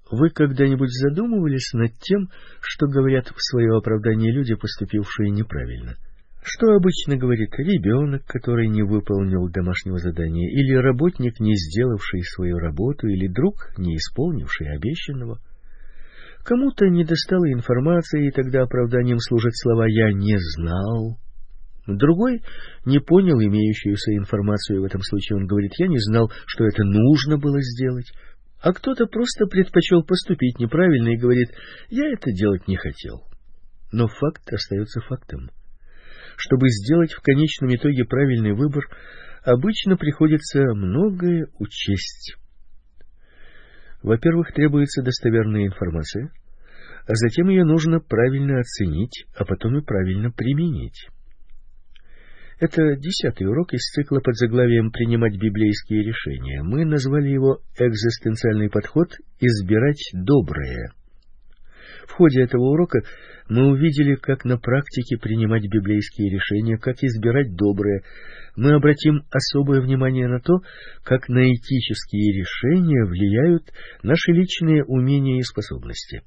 Вы когда-нибудь задумывались над тем, что говорят в свое оправдание люди, поступившие неправильно? Что обычно говорит ребенок, который не выполнил домашнего задания, или работник, не сделавший свою работу, или друг, не исполнивший обещанного? Кому-то недостало информации, и тогда оправданием служат слова «я не знал». Другой не понял имеющуюся информацию, в этом случае он говорит «я не знал, что это нужно было сделать». А кто-то просто предпочел поступить неправильно и говорит «я это делать не хотел». Но факт остается фактом. Чтобы сделать в конечном итоге правильный выбор, обычно приходится многое учесть. Во-первых, требуется достоверная информация, а затем ее нужно правильно оценить, а потом и правильно применить. Это 10-й урок из цикла под заглавием «Принимать библейские решения». Мы назвали его «Экзистенциальный подход. Избирать доброе». В ходе этого урока мы увидели, как на практике принимать библейские решения, как избирать доброе. Мы обратим особое внимание на то, как на этические решения влияют наши личные умения и способности.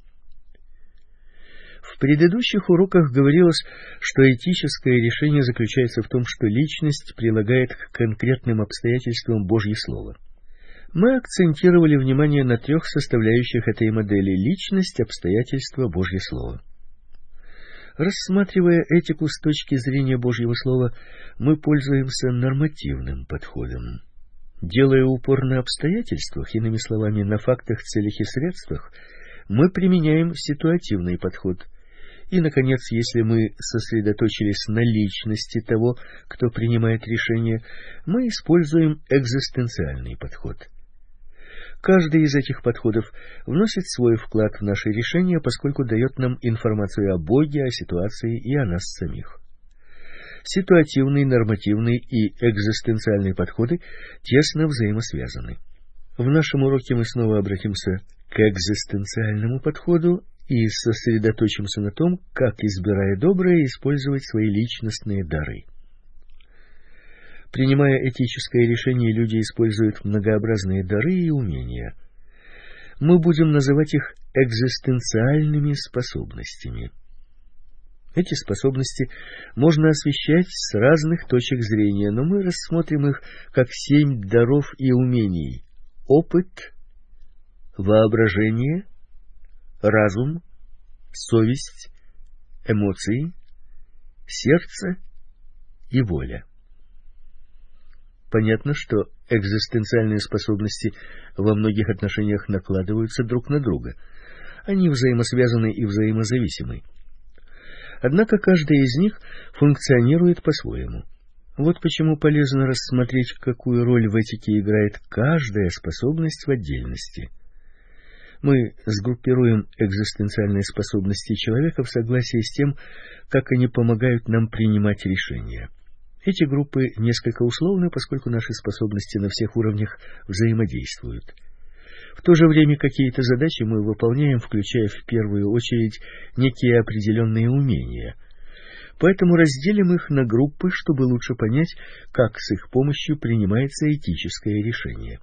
В предыдущих уроках говорилось, что этическое решение заключается в том, что личность прилагает к конкретным обстоятельствам Божье Слово. Мы акцентировали внимание на 3 составляющих этой модели: личность, обстоятельства, Божье Слово. Рассматривая этику с точки зрения Божьего Слова, мы пользуемся нормативным подходом. Делая упор на обстоятельствах, иными словами, на фактах, целях и средствах, мы применяем ситуативный подход. И, наконец, если мы сосредоточились на личности того, кто принимает решение, мы используем экзистенциальный подход. Каждый из этих подходов вносит свой вклад в наше решение, поскольку дает нам информацию о Боге, о ситуации и о нас самих. Ситуативный, нормативный и экзистенциальный подходы тесно взаимосвязаны. В нашем уроке мы снова обратимся к экзистенциальному подходу и сосредоточимся на том, как, избирая доброе, использовать свои личностные дары. Принимая этическое решение, люди используют многообразные дары и умения. Мы будем называть их экзистенциальными способностями. Эти способности можно освещать с разных точек зрения, но мы рассмотрим их как 7 даров и умений: опыт, воображение, разум, совесть, эмоции, сердце и воля. Понятно, что экзистенциальные способности во многих отношениях накладываются друг на друга. Они взаимосвязаны и взаимозависимы. Однако каждая из них функционирует по-своему. Вот почему полезно рассмотреть, какую роль в этике играет каждая способность в отдельности. Мы сгруппируем экзистенциальные способности человека в согласии с тем, как они помогают нам принимать решения. Эти группы несколько условны, поскольку наши способности на всех уровнях взаимодействуют. В то же время какие-то задачи мы выполняем, включая в первую очередь некие определенные умения. Поэтому разделим их на группы, чтобы лучше понять, как с их помощью принимается этическое решение.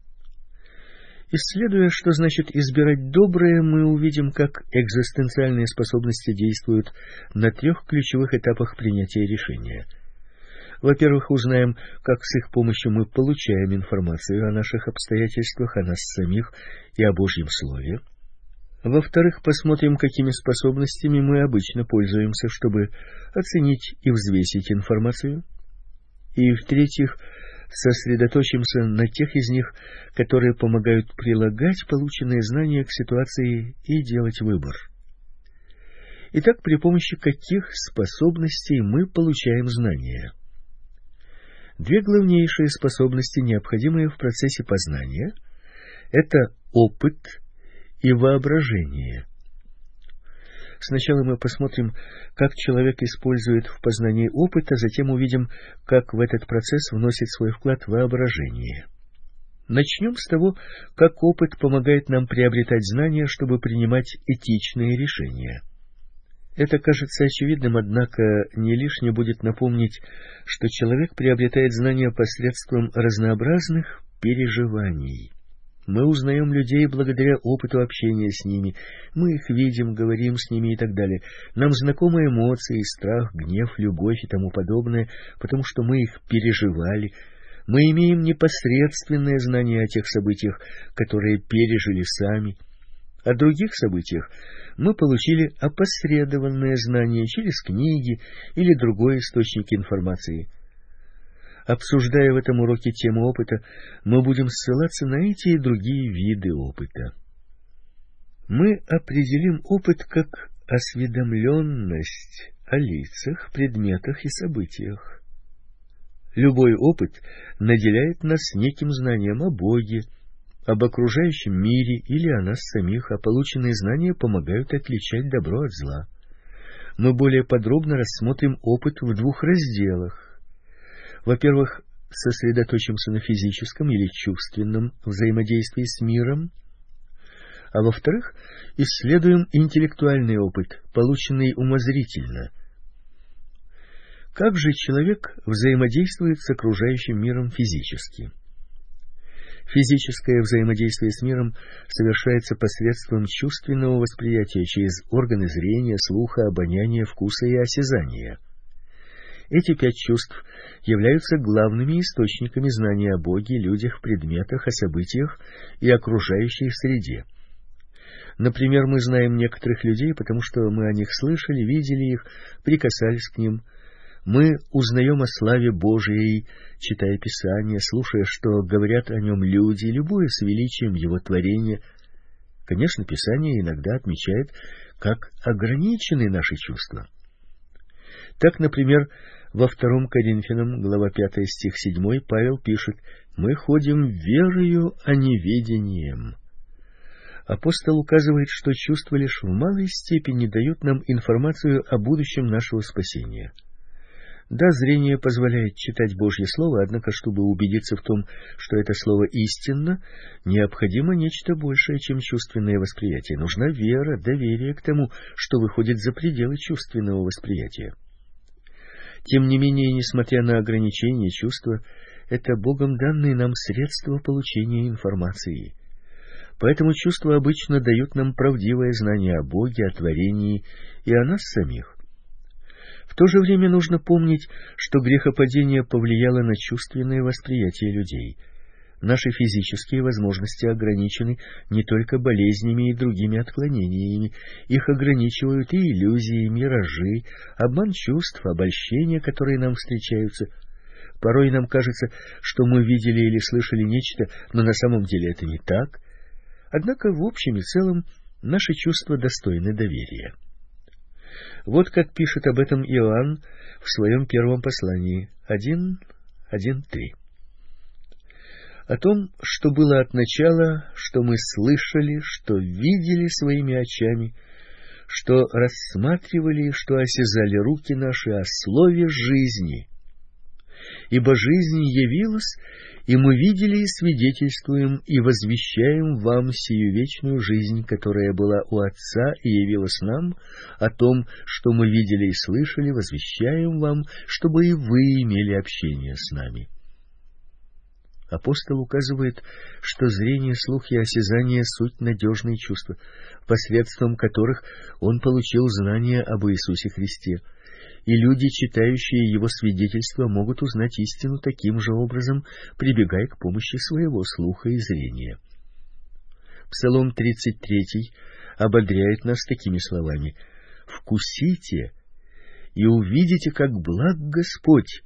Исследуя, что значит избирать доброе, мы увидим, как экзистенциальные способности действуют на 3 ключевых этапах принятия решения. Во-первых, узнаем, как с их помощью мы получаем информацию о наших обстоятельствах, о нас самих и о Божьем Слове. Во-вторых, посмотрим, какими способностями мы обычно пользуемся, чтобы оценить и взвесить информацию. И в-третьих, сосредоточимся на тех из них, которые помогают прилагать полученные знания к ситуации и делать выбор. Итак, при помощи каких способностей мы получаем знания? 2 главнейшие способности, необходимые в процессе познания, это опыт и воображение. Сначала мы посмотрим, как человек использует в познании опыт, а затем увидим, как в этот процесс вносит свой вклад воображение. Начнем с того, как опыт помогает нам приобретать знания, чтобы принимать этичные решения. Это кажется очевидным, однако не лишне будет напомнить, что человек приобретает знания посредством разнообразных переживаний. Мы узнаем людей благодаря опыту общения с ними. Мы их видим, говорим с ними и так далее. Нам знакомы эмоции, страх, гнев, любовь и тому подобное, потому что мы их переживали. Мы имеем непосредственное знание о тех событиях, которые пережили сами. О других событиях мы получили опосредованное знание через книги или другой источник информации. Обсуждая в этом уроке тему опыта, мы будем ссылаться на эти и другие виды опыта. Мы определим опыт как осведомленность о лицах, предметах и событиях. Любой опыт наделяет нас неким знанием о Боге, об окружающем мире или о нас самих, а полученные знания помогают отличать добро от зла. Мы более подробно рассмотрим опыт в двух разделах. Во-первых, сосредоточимся на физическом или чувственном взаимодействии с миром, а во-вторых, исследуем интеллектуальный опыт, полученный умозрительно. Как же человек взаимодействует с окружающим миром физически? Физическое взаимодействие с миром совершается посредством чувственного восприятия через органы зрения, слуха, обоняния, вкуса и осязания. Эти 5 чувств являются главными источниками знания о Боге, людях, предметах, о событиях и окружающей среде. Например, мы знаем некоторых людей, потому что мы о них слышали, видели их, прикасались к ним. Мы узнаем о славе Божией, читая Писание, слушая, что говорят о нем люди, любуясь величием Его творения. Конечно, Писание иногда отмечает, как ограничены наши чувства. Так, например, во 2 Коринфянам, глава 5, стих 7, Павел пишет: «Мы ходим верою, а не видением». Апостол указывает, что чувства лишь в малой степени дают нам информацию о будущем нашего спасения. Да, зрение позволяет читать Божье Слово, однако, чтобы убедиться в том, что это Слово истинно, необходимо нечто большее, чем чувственное восприятие. Нужна вера, доверие к тому, что выходит за пределы чувственного восприятия. Тем не менее, несмотря на ограничения чувства, это Богом данные нам средства получения информации. Поэтому чувства обычно дают нам правдивое знание о Боге, о творении и о нас самих. В то же время нужно помнить, что грехопадение повлияло на чувственное восприятие людей. Наши физические возможности ограничены не только болезнями и другими отклонениями, их ограничивают и иллюзии, миражи, обман чувств, обольщения, которые нам встречаются. Порой нам кажется, что мы видели или слышали нечто, но на самом деле это не так. Однако в общем и целом наши чувства достойны доверия. Вот как пишет об этом Иоанн в своем первом послании 1:1-3. О том, что было от начала, что мы слышали, что видели своими очами, что рассматривали, что осязали руки наши, о слове жизни. Ибо жизнь явилась, и мы видели и свидетельствуем, и возвещаем вам сию вечную жизнь, которая была у Отца и явилась нам, о том, что мы видели и слышали, возвещаем вам, чтобы и вы имели общение с нами. Апостол указывает, что зрение, слух и осязание — суть надежные чувства, посредством которых он получил знания об Иисусе Христе. И люди, читающие его свидетельства, могут узнать истину таким же образом, прибегая к помощи своего слуха и зрения. Псалом 33 ободряет нас такими словами: «Вкусите и увидите, как благ Господь».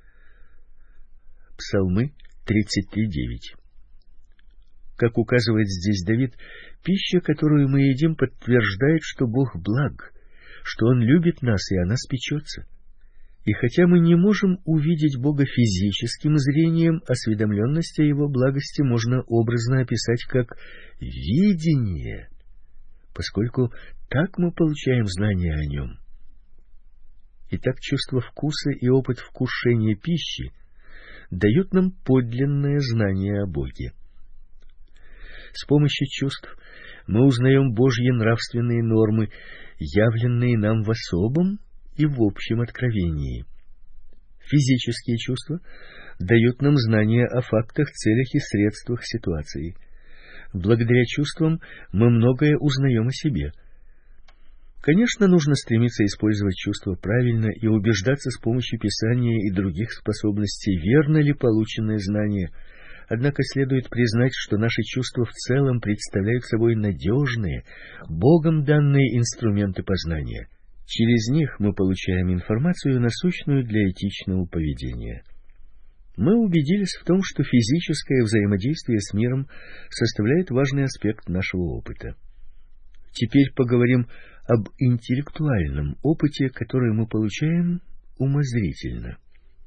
Псалмы 33:9. Как указывает здесь Давид, пища, которую мы едим, подтверждает, что Бог благ, что Он любит нас и о нас печется. И хотя мы не можем увидеть Бога физическим зрением, осведомленность о Его благости можно образно описать как видение, поскольку так мы получаем знания о Нем. Итак, чувство вкуса и опыт вкушения пищи дают нам подлинное знание о Боге. С помощью чувств мы узнаем Божьи нравственные нормы, явленные нам в особом и в общем откровении. Физические чувства дают нам знания о фактах, целях и средствах ситуации. Благодаря чувствам мы многое узнаем о себе. Конечно, нужно стремиться использовать чувства правильно и убеждаться с помощью Писания и других способностей, верно ли полученное знание. Однако следует признать, что наши чувства в целом представляют собой надежные, Богом данные инструменты познания. Через них мы получаем информацию, насущную для этичного поведения. Мы убедились в том, что физическое взаимодействие с миром составляет важный аспект нашего опыта. Теперь поговорим об интеллектуальном опыте, который мы получаем умозрительно.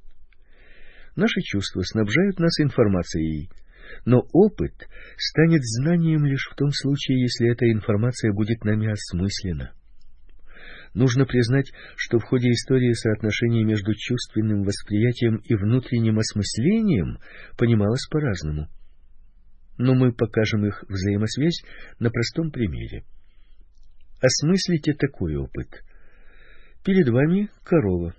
Наши чувства снабжают нас информацией, но опыт станет знанием лишь в том случае, если эта информация будет нами осмыслена. Нужно признать, что в ходе истории соотношение между чувственным восприятием и внутренним осмыслением понималось по-разному. Но мы покажем их взаимосвязь на простом примере. Осмыслите такой опыт. Перед вами корова.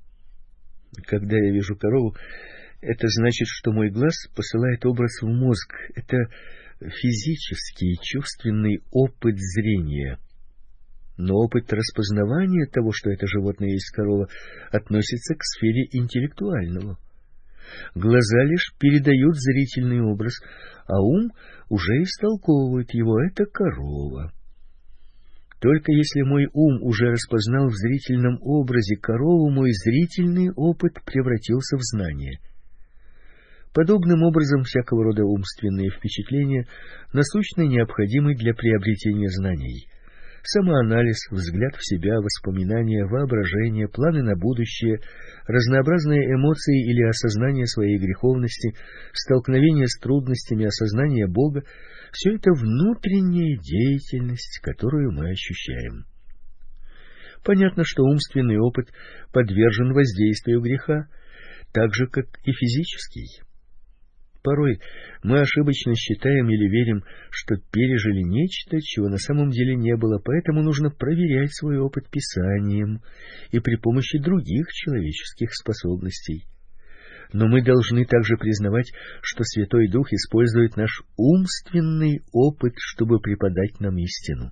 Когда я вижу корову, это значит, что мой глаз посылает образ в мозг. Это физический, чувственный опыт зрения. Но опыт распознавания того, что это животное есть корова, относится к сфере интеллектуального. Глаза лишь передают зрительный образ, а ум уже истолковывает его. Это корова. Только если мой ум уже распознал в зрительном образе корову, мой зрительный опыт превратился в знание. Подобным образом всякого рода умственные впечатления насущно необходимы для приобретения знаний. Самоанализ, взгляд в себя, воспоминания, воображение, планы на будущее, разнообразные эмоции или осознание своей греховности, столкновение с трудностями, осознание Бога — все это внутренняя деятельность, которую мы ощущаем. Понятно, что умственный опыт подвержен воздействию греха, так же, как и физический. Порой мы ошибочно считаем или верим, что пережили нечто, чего на самом деле не было, поэтому нужно проверять свой опыт Писанием и при помощи других человеческих способностей. Но мы должны также признавать, что Святой Дух использует наш умственный опыт, чтобы преподать нам истину.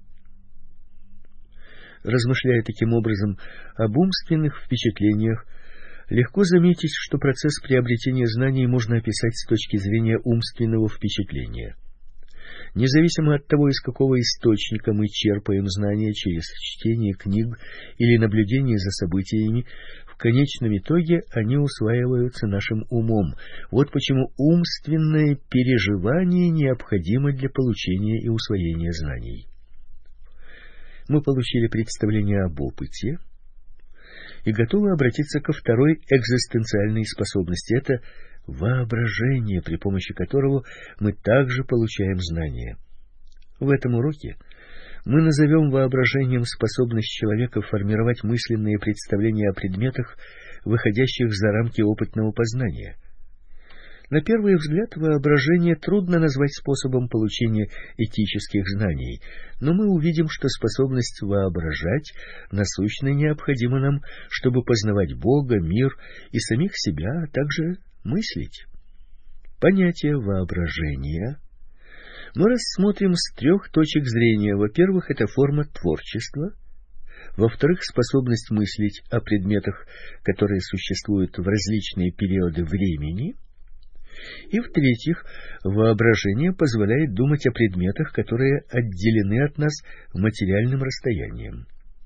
Размышляя таким образом об умственных впечатлениях, легко заметить, что процесс приобретения знаний можно описать с точки зрения умственного впечатления. Независимо от того, из какого источника мы черпаем знания, через чтение книг или наблюдение за событиями, в конечном итоге они усваиваются нашим умом. Вот почему умственное переживание необходимо для получения и усвоения знаний. Мы получили представление об опыте и готовы обратиться ко второй экзистенциальной способности. Это воображение, при помощи которого мы также получаем знания. В этом уроке мы назовем воображением способность человека формировать мысленные представления о предметах, выходящих за рамки опытного познания. На первый взгляд, воображение трудно назвать способом получения этических знаний, но мы увидим, что способность воображать насущно необходима нам, чтобы познавать Бога, мир и самих себя, а также мыслить. Понятие воображения мы рассмотрим с трех точек зрения. Во-первых, это форма творчества. Во-вторых, способность мыслить о предметах, которые существуют в различные периоды времени. И в-третьих, воображение позволяет думать о предметах, которые отделены от нас материальным расстоянием.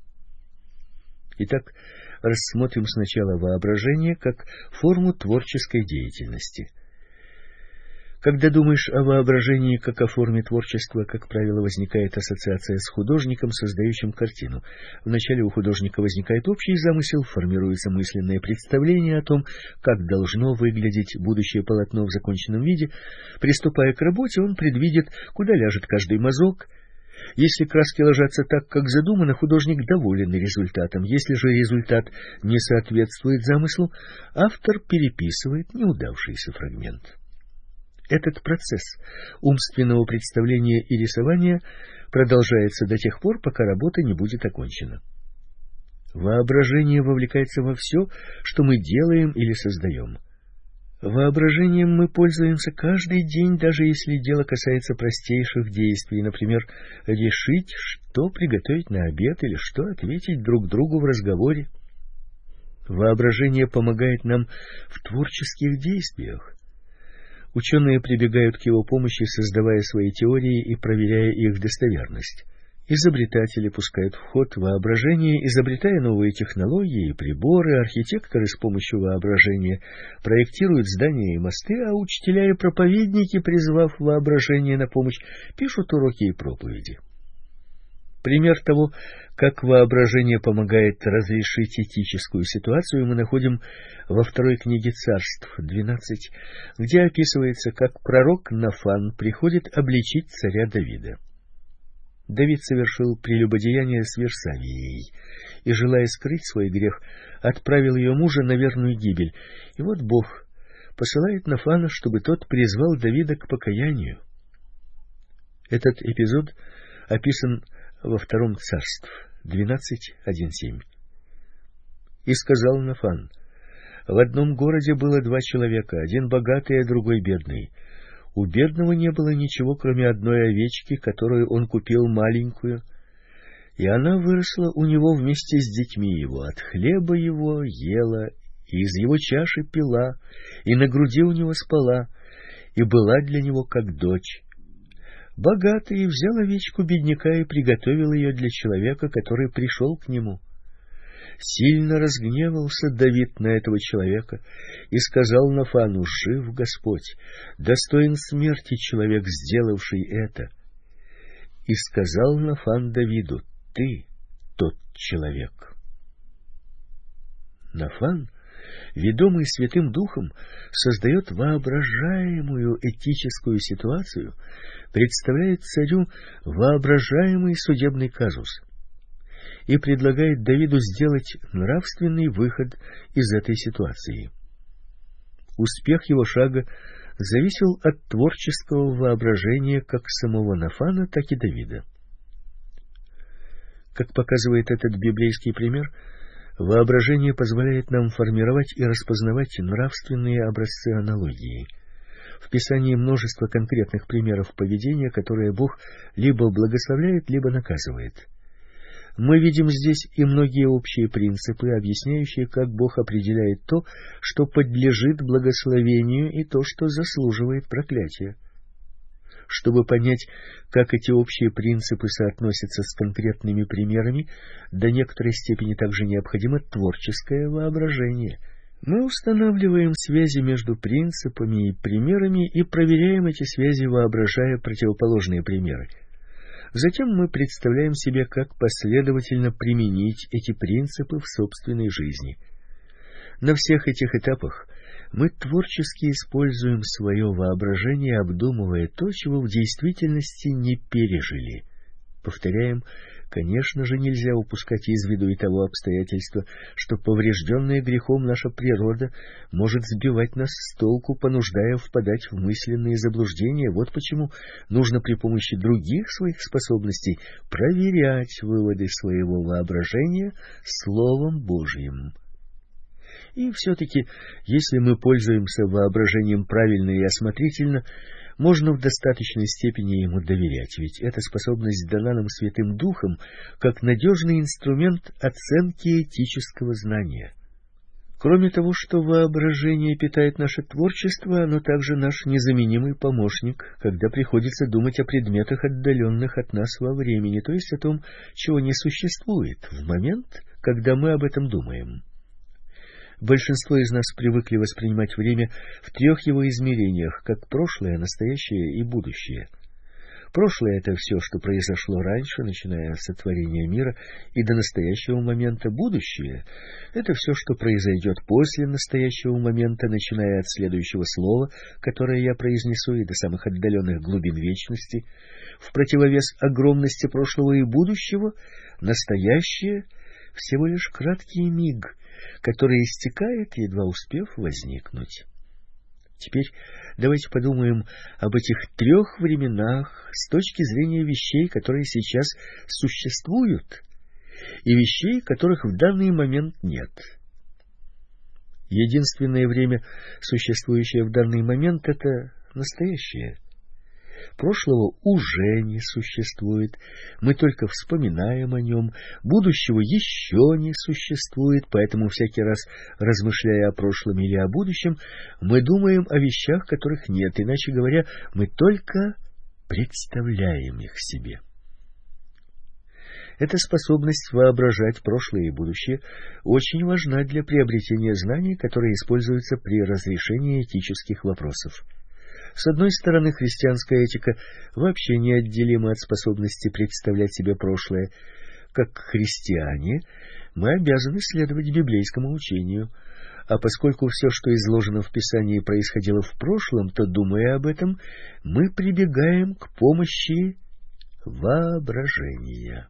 Итак, рассмотрим сначала воображение как форму творческой деятельности. Когда думаешь о воображении как о форме творчества, как правило, возникает ассоциация с художником, создающим картину. Вначале у художника возникает общий замысел, формируется мысленное представление о том, как должно выглядеть будущее полотно в законченном виде. Приступая к работе, он предвидит, куда ляжет каждый мазок. Если краски ложатся так, как задумано, художник доволен результатом. Если же результат не соответствует замыслу, автор переписывает неудавшийся фрагмент. Этот процесс умственного представления и рисования продолжается до тех пор, пока работа не будет окончена. Воображение вовлекается во все, что мы делаем или создаем. Воображением мы пользуемся каждый день, даже если дело касается простейших действий, например, решить, что приготовить на обед или что ответить друг другу в разговоре. Воображение помогает нам в творческих действиях. Ученые прибегают к его помощи, создавая свои теории и проверяя их достоверность. Изобретатели пускают в ход воображение, изобретая новые технологии и приборы, архитекторы с помощью воображения проектируют здания и мосты, а учителя и проповедники, призвав воображение на помощь, пишут уроки и проповеди. Пример того, как воображение помогает разрешить этическую ситуацию, мы находим во второй книге Царств 12, где описывается, как пророк Нафан приходит обличить царя Давида. Давид совершил прелюбодеяние с Версавией и, желая скрыть свой грех, отправил ее мужа на верную гибель. И вот Бог посылает Нафана, чтобы тот призвал Давида к покаянию. Этот эпизод описан во втором Царств 12:1-7. «И сказал Нафан: в одном городе было 2 человека, один богатый, а другой бедный. У бедного не было ничего, кроме одной овечки, которую он купил маленькую, и она выросла у него вместе с детьми его. От хлеба его ела, и из его чаши пила, и на груди у него спала, и была для него как дочь. Богатый взял овечку бедняка и приготовил ее для человека, который пришел к нему. Сильно разгневался Давид на этого человека и сказал Нафану: жив Господь, достоин смерти человек, сделавший это. И сказал Нафан Давиду: ты тот человек. Нафан, ведомый Святым Духом, создает воображаемую этическую ситуацию, представляет царю воображаемый судебный казус и предлагает Давиду сделать нравственный выход из этой ситуации. Успех его шага зависел от творческого воображения как самого Нафана, так и Давида. Как показывает этот библейский пример, воображение позволяет нам формировать и распознавать нравственные образцы аналогии. В Писании множество конкретных примеров поведения, которые Бог либо благословляет, либо наказывает. Мы видим здесь и многие общие принципы, объясняющие, как Бог определяет то, что подлежит благословению, и то, что заслуживает проклятия. Чтобы понять, как эти общие принципы соотносятся с конкретными примерами, до некоторой степени также необходимо творческое воображение. Мы устанавливаем связи между принципами и примерами и проверяем эти связи, воображая противоположные примеры. Затем мы представляем себе, как последовательно применить эти принципы в собственной жизни. На всех этих этапах мы творчески используем свое воображение, обдумывая то, чего в действительности не пережили. Повторяем, конечно же, нельзя упускать из виду и того обстоятельства, что поврежденная грехом наша природа может сбивать нас с толку, понуждая впадать в мысленные заблуждения. Вот почему нужно при помощи других своих способностей проверять выводы своего воображения Словом Божьим. И все-таки, если мы пользуемся воображением правильно и осмотрительно, можно в достаточной степени ему доверять, ведь эта способность дана нам Святым Духом как надежный инструмент оценки этического знания. Кроме того, что воображение питает наше творчество, оно также наш незаменимый помощник, когда приходится думать о предметах, отдаленных от нас во времени, то есть о том, чего не существует в момент, когда мы об этом думаем. Большинство из нас привыкли воспринимать время в 3 его измерениях, как прошлое, настоящее и будущее. Прошлое — это все, что произошло раньше, начиная с сотворения мира и до настоящего момента. Будущее — это все, что произойдет после настоящего момента, начиная от следующего слова, которое я произнесу, и до самых отдаленных глубин вечности. В противовес огромности прошлого и будущего, настоящее — всего лишь краткий миг, который истекает, едва успев возникнуть. Теперь давайте подумаем об этих 3 временах с точки зрения вещей, которые сейчас существуют, и вещей, которых в данный момент нет. Единственное время, существующее в данный момент, это настоящее. Прошлого уже не существует, мы только вспоминаем о нем, будущего еще не существует, поэтому всякий раз, размышляя о прошлом или о будущем, мы думаем о вещах, которых нет, иначе говоря, мы только представляем их себе. Эта способность воображать прошлое и будущее очень важна для приобретения знаний, которые используются при разрешении этических вопросов. С одной стороны, христианская этика вообще неотделима от способности представлять себе прошлое. Как христиане, мы обязаны следовать библейскому учению, а поскольку все, что изложено в Писании, происходило в прошлом, то, думая об этом, мы прибегаем к помощи воображения.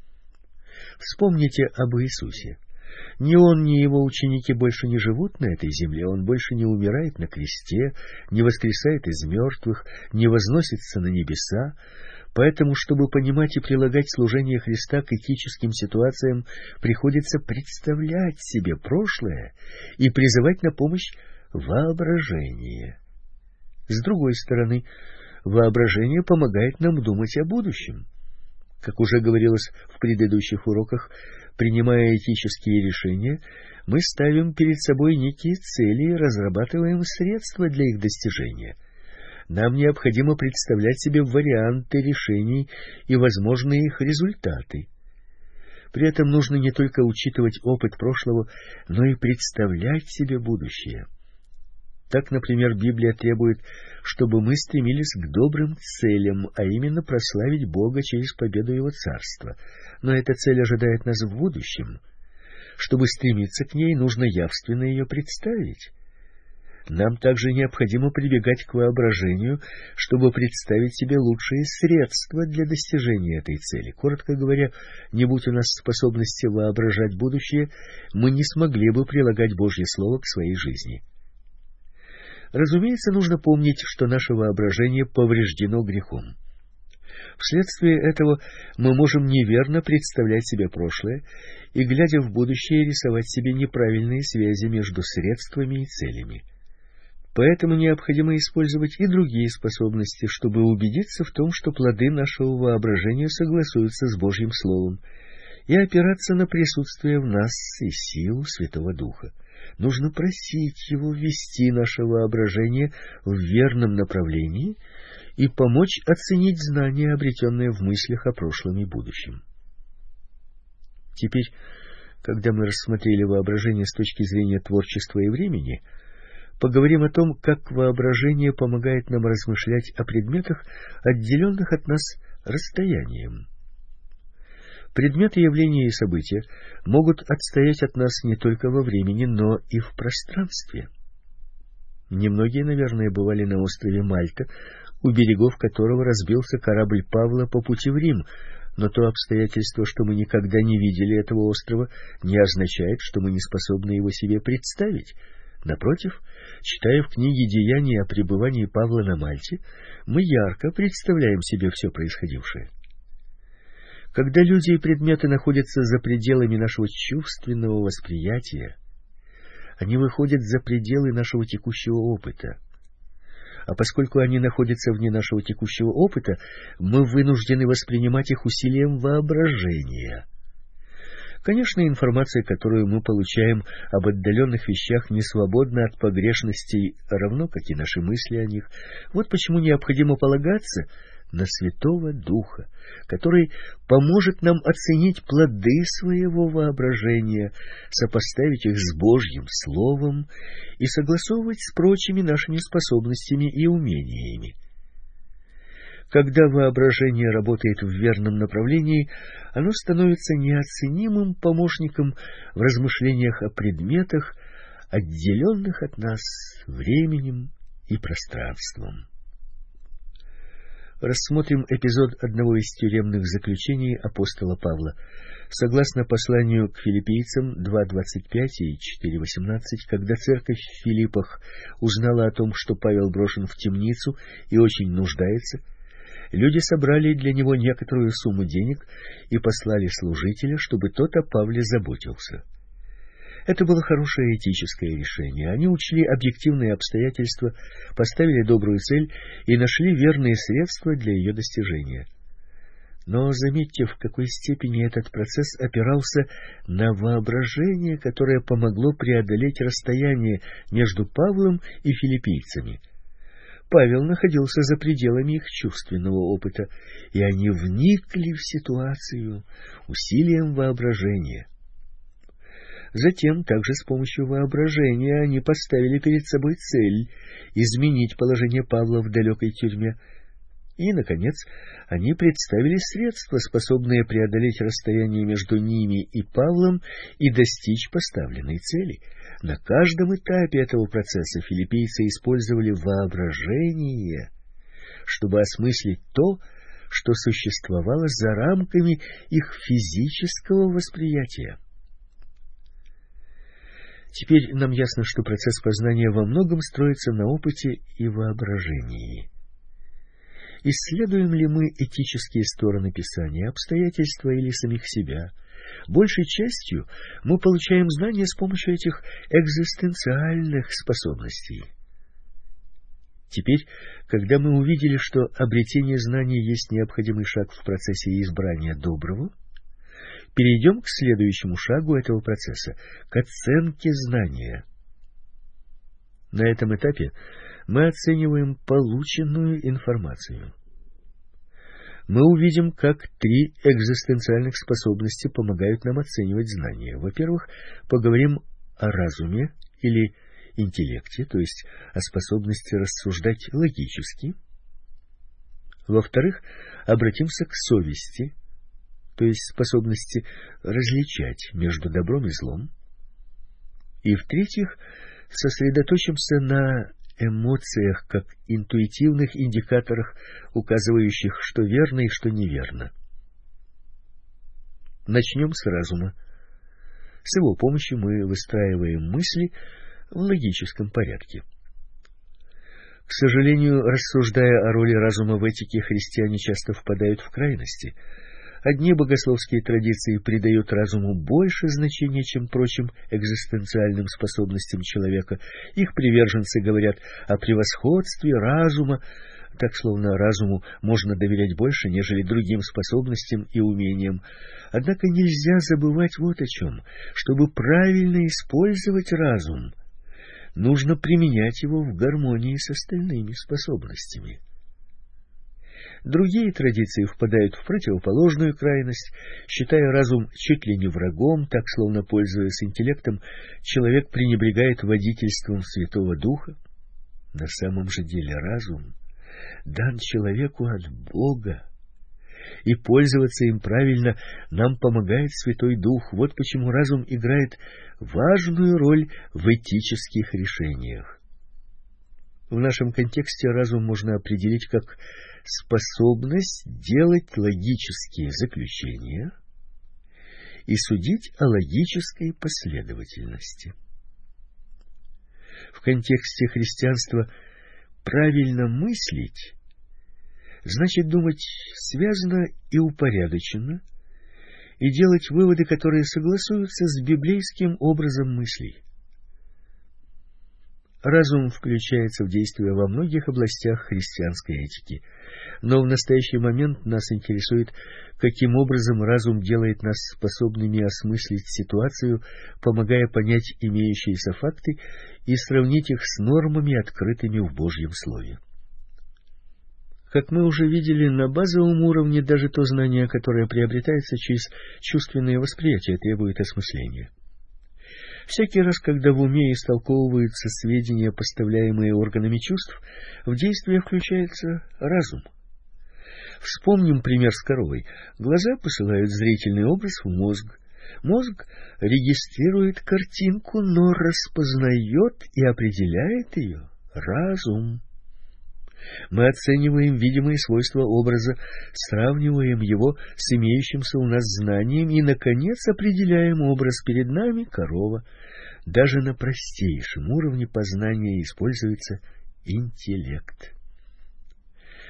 Вспомните об Иисусе. Ни он, ни его ученики больше не живут на этой земле, он больше не умирает на кресте, не воскресает из мертвых, не возносится на небеса. Поэтому, чтобы понимать и прилагать служение Христа к этическим ситуациям, приходится представлять себе прошлое и призывать на помощь воображение. С другой стороны, воображение помогает нам думать о будущем. Как уже говорилось в предыдущих уроках, принимая этические решения, мы ставим перед собой некие цели и разрабатываем средства для их достижения. Нам необходимо представлять себе варианты решений и возможные их результаты. При этом нужно не только учитывать опыт прошлого, но и представлять себе будущее. Так, например, Библия требует, чтобы мы стремились к добрым целям, а именно прославить Бога через победу Его Царства. Но эта цель ожидает нас в будущем. Чтобы стремиться к ней, нужно явственно ее представить. Нам также необходимо прибегать к воображению, чтобы представить себе лучшие средства для достижения этой цели. Коротко говоря, не будь у нас способности воображать будущее, мы не смогли бы прилагать Божье Слово к своей жизни. Разумеется, нужно помнить, что наше воображение повреждено грехом. Вследствие этого мы можем неверно представлять себе прошлое и, глядя в будущее, рисовать себе неправильные связи между средствами и целями. Поэтому необходимо использовать и другие способности, чтобы убедиться в том, что плоды нашего воображения согласуются с Божьим Словом, и опираться на присутствие в нас и силу Святого Духа. Нужно просить Его ввести наше воображение в верном направлении и помочь оценить знания, обретенные в мыслях о прошлом и будущем. Теперь, когда мы рассмотрели воображение с точки зрения творчества и времени, поговорим о том, как воображение помогает нам размышлять о предметах, отделенных от нас расстоянием. Предметы, явления и события могут отстоять от нас не только во времени, но и в пространстве. Немногие, наверное, бывали на острове Мальта, у берегов которого разбился корабль Павла по пути в Рим, но то обстоятельство, что мы никогда не видели этого острова, не означает, что мы не способны его себе представить. Напротив, читая в книге «Деяния» о пребывании Павла на Мальте, мы ярко представляем себе все происходившее. Когда люди и предметы находятся за пределами нашего чувственного восприятия, они выходят за пределы нашего текущего опыта. А поскольку они находятся вне нашего текущего опыта, мы вынуждены воспринимать их усилием воображения. Конечно, информация, которую мы получаем об отдаленных вещах, не свободна от погрешностей, равно как и наши мысли о них. Вот почему необходимо полагаться на Святого Духа, который поможет нам оценить плоды своего воображения, сопоставить их с Божьим Словом и согласовывать с прочими нашими способностями и умениями. Когда воображение работает в верном направлении, оно становится неоценимым помощником в размышлениях о предметах, отделенных от нас временем и пространством. Рассмотрим эпизод одного из тюремных заключений апостола Павла. Согласно посланию к филиппийцам 2:25 и 4:18, когда церковь в Филиппах узнала о том, что Павел брошен в темницу и очень нуждается, люди собрали для него некоторую сумму денег и послали служителя, чтобы тот о Павле заботился. Это было хорошее этическое решение. Они учли объективные обстоятельства, поставили добрую цель и нашли верные средства для ее достижения. Но заметьте, в какой степени этот процесс опирался на воображение, которое помогло преодолеть расстояние между Павлом и филиппийцами. Павел находился за пределами их чувственного опыта, и они вникли в ситуацию усилием воображения. Затем, также с помощью воображения, они поставили перед собой цель изменить положение Павла в далекой тюрьме. И, наконец, они представили средства, способные преодолеть расстояние между ними и Павлом и достичь поставленной цели. На каждом этапе этого процесса филиппийцы использовали воображение, чтобы осмыслить то, что существовало за рамками их физического восприятия. Теперь нам ясно, что процесс познания во многом строится на опыте и воображении. Исследуем ли мы этические стороны Писания, обстоятельства или самих себя? Большей частью мы получаем знания с помощью этих экзистенциальных способностей. Теперь, когда мы увидели, что обретение знаний есть необходимый шаг в процессе избрания доброго, перейдем к следующему шагу этого процесса, к оценке знания. На этом этапе мы оцениваем полученную информацию. Мы увидим, как 3 экзистенциальных способности помогают нам оценивать знания. Во-первых, поговорим о разуме или интеллекте, то есть о способности рассуждать логически. Во-вторых, обратимся к совести, то есть способности различать между добром и злом. И в-третьих, сосредоточимся на эмоциях как интуитивных индикаторах, указывающих, что верно и что неверно. Начнем с разума. С его помощью мы выстраиваем мысли в логическом порядке. К сожалению, рассуждая о роли разума в этике, христиане часто впадают в крайности. Одни богословские традиции придают разуму больше значения, чем прочим экзистенциальным способностям человека. Их приверженцы говорят о превосходстве разума, так словно разуму можно доверять больше, нежели другим способностям и умениям. Однако нельзя забывать вот о чем. Чтобы правильно использовать разум, нужно применять его в гармонии с остальными способностями. Другие традиции впадают в противоположную крайность, считая разум чуть ли не врагом, так словно, пользуясь интеллектом, человек пренебрегает водительством Святого Духа. На самом же деле разум дан человеку от Бога, и пользоваться им правильно нам помогает Святой Дух. Вот почему разум играет важную роль в этических решениях. В нашем контексте разум можно определить как способность делать логические заключения и судить о логической последовательности. В контексте христианства правильно мыслить значит думать связно и упорядоченно и делать выводы, которые согласуются с библейским образом мыслей. Разум включается в действие во многих областях христианской этики, но в настоящий момент нас интересует, каким образом разум делает нас способными осмыслить ситуацию, помогая понять имеющиеся факты и сравнить их с нормами, открытыми в Божьем Слове. Как мы уже видели, на базовом уровне даже то знание, которое приобретается через чувственное восприятие, требует осмысления. Всякий раз, когда в уме истолковываются сведения, поставляемые органами чувств, в действие включается разум. Вспомним пример с коровой. Глаза посылают зрительный образ в мозг. Мозг регистрирует картинку, но распознает и определяет ее разум. Мы оцениваем видимые свойства образа, сравниваем его с имеющимся у нас знанием и, наконец, определяем образ перед нами — корова. Даже на простейшем уровне познания используется интеллект.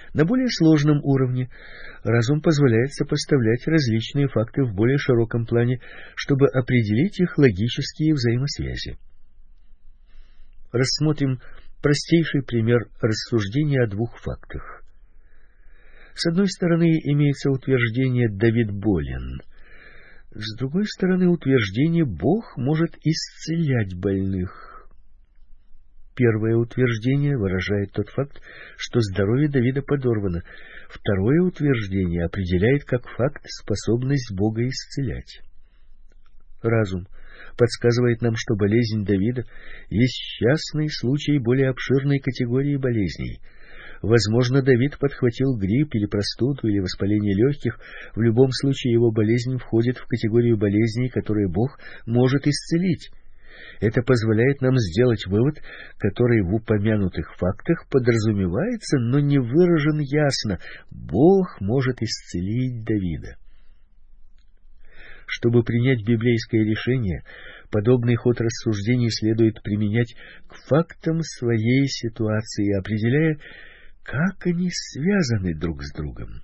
На более сложном уровне разум позволяет сопоставлять различные факты в более широком плане, чтобы определить их логические взаимосвязи. Рассмотрим простейший пример рассуждения о двух фактах. С одной стороны, имеется утверждение «Давид болен». С другой стороны, утверждение «Бог может исцелять больных». Первое утверждение выражает тот факт, что здоровье Давида подорвано. Второе утверждение определяет как факт способность Бога исцелять. Разум подсказывает нам, что болезнь Давида есть частный случай более обширной категории болезней. Возможно, Давид подхватил грипп или простуду или воспаление легких. В любом случае его болезнь входит в категорию болезней, которые Бог может исцелить. Это позволяет нам сделать вывод, который в упомянутых фактах подразумевается, но не выражен ясно. Бог может исцелить Давида. Чтобы принять библейское решение, подобный ход рассуждений следует применять к фактам своей ситуации, определяя, как они связаны друг с другом.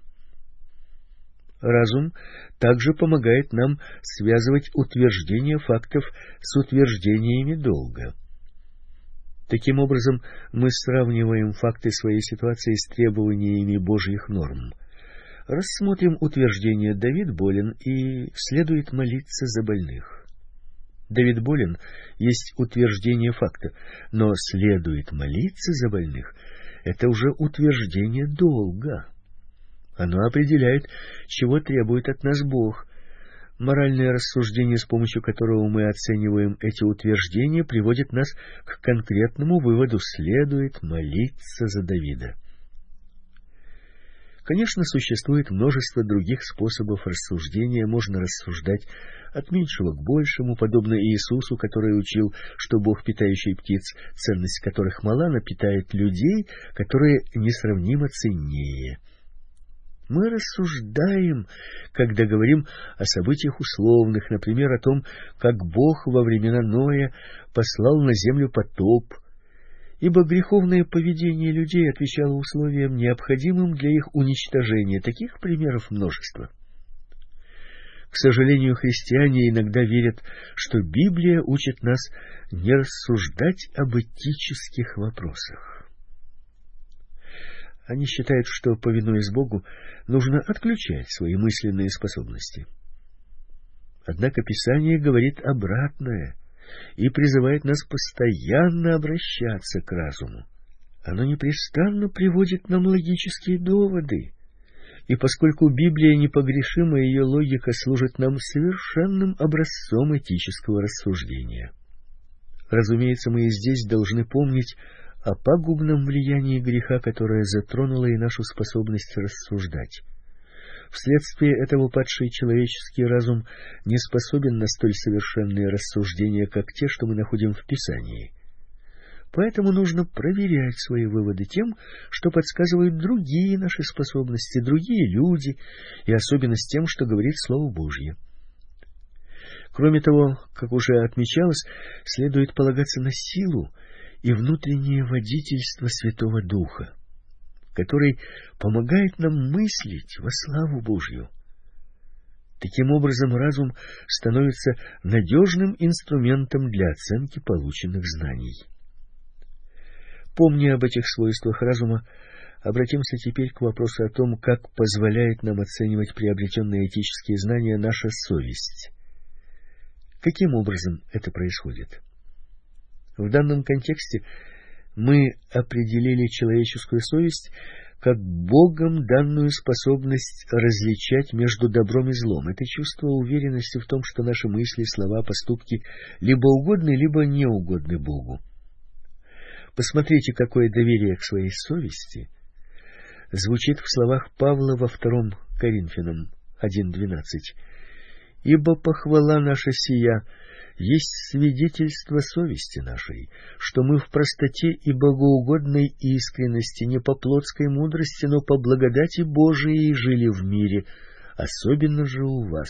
Разум также помогает нам связывать утверждения фактов с утверждениями долга. Таким образом, мы сравниваем факты своей ситуации с требованиями Божьих норм. Рассмотрим утверждение «Давид болен» и следует молиться за больных. «Давид болен» есть утверждение факта, но следует молиться за больных — это уже утверждение долга. Оно определяет, чего требует от нас Бог. Моральное рассуждение, с помощью которого мы оцениваем эти утверждения, приводит нас к конкретному выводу: следует молиться за Давида. Конечно, существует множество других способов рассуждения. Можно рассуждать от меньшего к большему, подобно Иисусу, который учил, что Бог, питающий птиц, ценность которых мала, но питает людей, которые несравнимо ценнее. Мы рассуждаем, когда говорим о событиях условных, например, о том, как Бог во времена Ноя послал на землю потоп, ибо греховное поведение людей отвечало условиям, необходимым для их уничтожения. Таких примеров множество. К сожалению, христиане иногда верят, что Библия учит нас не рассуждать об этических вопросах. Они считают, что, повинуясь Богу, нужно отключать свои мысленные способности. Однако Писание говорит обратное и призывает нас постоянно обращаться к разуму. Оно непрестанно приводит нам логические доводы, и поскольку Библия непогрешима, ее логика служит нам совершенным образцом этического рассуждения. Разумеется, мы и здесь должны помнить о пагубном влиянии греха, которое затронуло и нашу способность рассуждать. Вследствие этого падший человеческий разум не способен на столь совершенные рассуждения, как те, что мы находим в Писании. Поэтому нужно проверять свои выводы тем, что подсказывают другие наши способности, другие люди, и особенно с тем, что говорит Слово Божье. Кроме того, как уже отмечалось, следует полагаться на силу и внутреннее водительство Святого Духа, который помогает нам мыслить во славу Божью. Таким образом, разум становится надежным инструментом для оценки полученных знаний. Помня об этих свойствах разума, обратимся теперь к вопросу о том, как позволяет нам оценивать приобретенные этические знания наша совесть. Каким образом это происходит? В данном контексте мы определили человеческую совесть как Богом данную способность различать между добром и злом. Это чувство уверенности в том, что наши мысли, слова, поступки либо угодны, либо не угодны Богу. Посмотрите, какое доверие к своей совести звучит в словах Павла во 2 Коринфянам 1:12. «Ибо похвала наша сия есть свидетельство совести нашей, что мы в простоте и богоугодной искренности, не по плотской мудрости, но по благодати Божией жили в мире, особенно же у вас».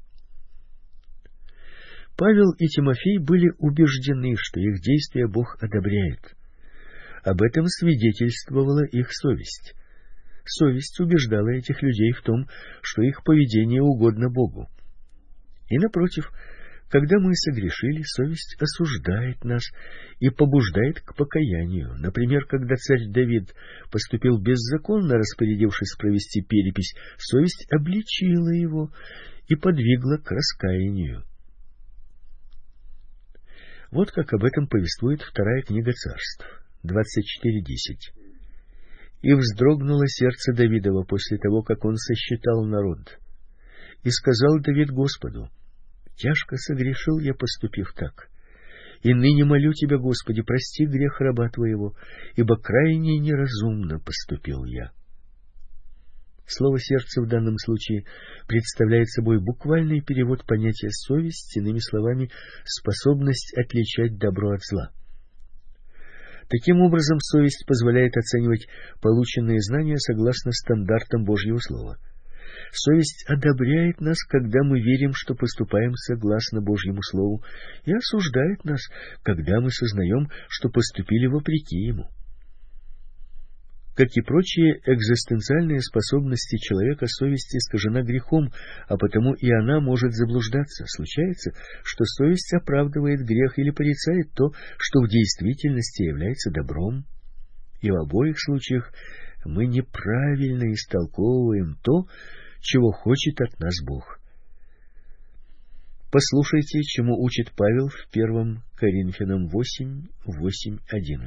Павел и Тимофей были убеждены, что их действия Бог одобряет. Об этом свидетельствовала их совесть. Совесть убеждала этих людей в том, что их поведение угодно Богу. И напротив, когда мы согрешили, совесть осуждает нас и побуждает к покаянию. Например, когда царь Давид поступил беззаконно, распорядившись провести перепись, совесть обличила его и подвигла к раскаянию. Вот как об этом повествует вторая книга Царств, 24:10. «И вздрогнуло сердце Давидова после того, как он сосчитал народ. И сказал Давид Господу: тяжко согрешил я, поступив так. И ныне молю Тебя, Господи, прости грех раба Твоего, ибо крайне неразумно поступил я». Слово «сердце» в данном случае представляет собой буквальный перевод понятия «совесть», иными словами, способность отличать добро от зла. Таким образом, совесть позволяет оценивать полученные знания согласно стандартам Божьего Слова. Совесть одобряет нас, когда мы верим, что поступаем согласно Божьему Слову, и осуждает нас, когда мы сознаем, что поступили вопреки Ему. Как и прочие экзистенциальные способности человека, совесть искажена грехом, а потому и она может заблуждаться. Случается, что совесть оправдывает грех или порицает то, что в действительности является добром. И в обоих случаях мы неправильно истолковываем то, чего хочет от нас Бог. Послушайте, чему учит Павел в 1 Коринфянам 8:8-11.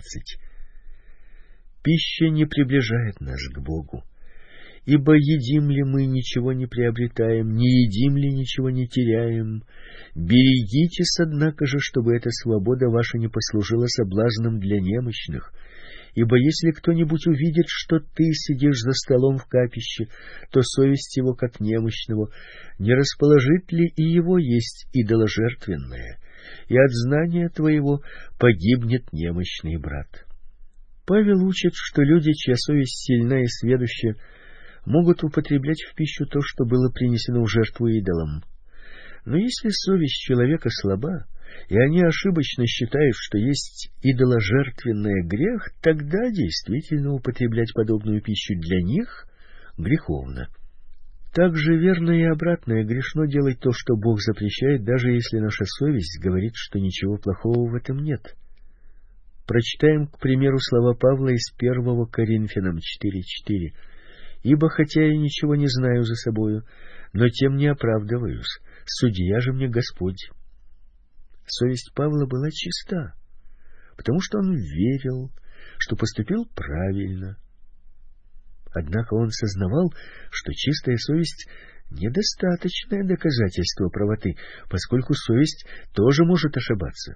«Пища не приближает нас к Богу, ибо едим ли мы, ничего не приобретаем, не едим ли, ничего не теряем. Берегитесь, однако же, чтобы эта свобода ваша не послужила соблазном для немощных. Ибо если кто-нибудь увидит, что ты сидишь за столом в капище, то совесть его, как немощного, не расположит ли и его есть идоложертвенное, и от знания твоего погибнет немощный брат». Павел учит, что люди, чья совесть сильна и сведуща, могут употреблять в пищу то, что было принесено в жертву идолам. Но если совесть человека слаба, и они ошибочно считают, что есть идоложертвенный грех, тогда действительно употреблять подобную пищу для них греховно. Также верно и обратное: грешно делать то, что Бог запрещает, даже если наша совесть говорит, что ничего плохого в этом нет. Прочитаем, к примеру, слова Павла из 1 Коринфянам 4:4. «Ибо хотя я ничего не знаю за собою, но тем не оправдываюсь, судья же мне Господь». Совесть Павла была чиста, потому что он верил, что поступил правильно. Однако он сознавал, что чистая совесть — недостаточное доказательство правоты, поскольку совесть тоже может ошибаться.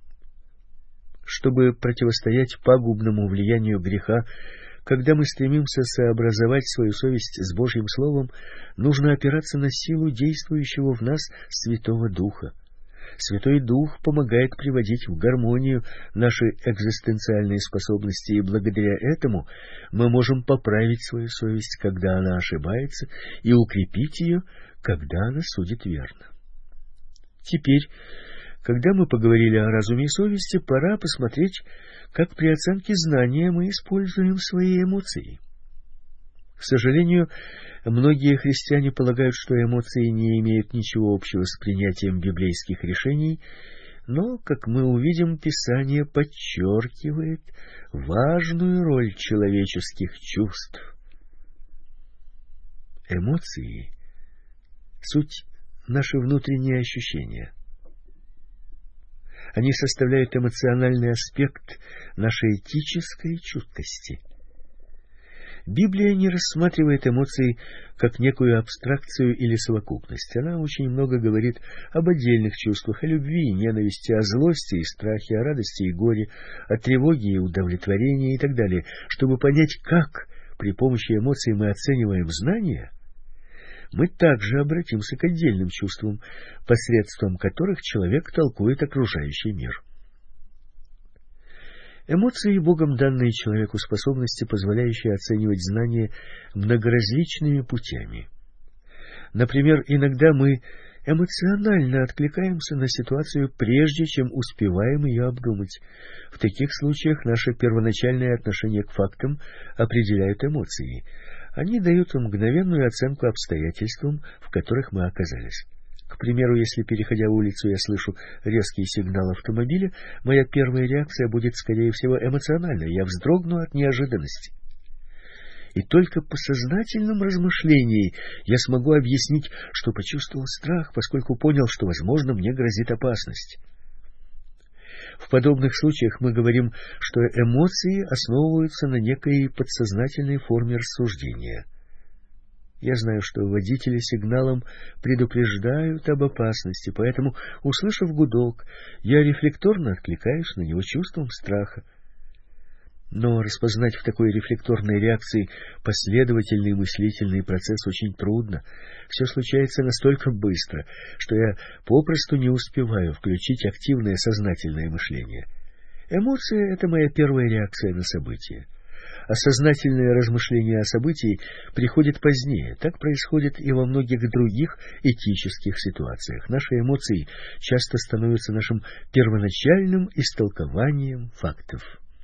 Чтобы противостоять пагубному влиянию греха, когда мы стремимся сообразовать свою совесть с Божьим Словом, нужно опираться на силу действующего в нас Святого Духа. Святой Дух помогает приводить в гармонию наши экзистенциальные способности, и благодаря этому мы можем поправить свою совесть, когда она ошибается, и укрепить ее, когда она судит верно. Теперь, когда мы поговорили о разуме и совести, пора посмотреть, как при оценке знания мы используем свои эмоции. К сожалению, многие христиане полагают, что эмоции не имеют ничего общего с принятием библейских решений, но, как мы увидим, Писание подчеркивает важную роль человеческих чувств. Эмоции — суть наши внутренние ощущения. Они составляют эмоциональный аспект нашей этической чуткости. Библия не рассматривает эмоции как некую абстракцию или совокупность. Она очень много говорит об отдельных чувствах: о любви и ненависти, о злости и страхе, о радости и горе, о тревоге и удовлетворении и так далее. Чтобы понять, как при помощи эмоций мы оцениваем знания, мы также обратимся к отдельным чувствам, посредством которых человек толкует окружающий мир. Эмоции — Богом данные человеку способности, позволяющие оценивать знания многоразличными путями. Например, иногда мы эмоционально откликаемся на ситуацию, прежде чем успеваем ее обдумать. В таких случаях наше первоначальное отношение к фактам определяют эмоции. Они дают мгновенную оценку обстоятельствам, в которых мы оказались. К примеру, если, переходя улицу, я слышу резкий сигнал автомобиля, моя первая реакция будет, скорее всего, эмоциональной. Я вздрогну от неожиданности. И только по сознательном размышлении я смогу объяснить, что почувствовал страх, поскольку понял, что, возможно, мне грозит опасность. В подобных случаях мы говорим, что эмоции основываются на некой подсознательной форме рассуждения. Я знаю, что водители сигналом предупреждают об опасности, поэтому, услышав гудок, я рефлекторно откликаюсь на него чувством страха. Но распознать в такой рефлекторной реакции последовательный мыслительный процесс очень трудно. Все случается настолько быстро, что я попросту не успеваю включить активное сознательное мышление. Эмоция — это моя первая реакция на событие. А сознательное размышление о событии приходит позднее. Так происходит и во многих других этических ситуациях. Наши эмоции часто становятся нашим первоначальным истолкованием фактов.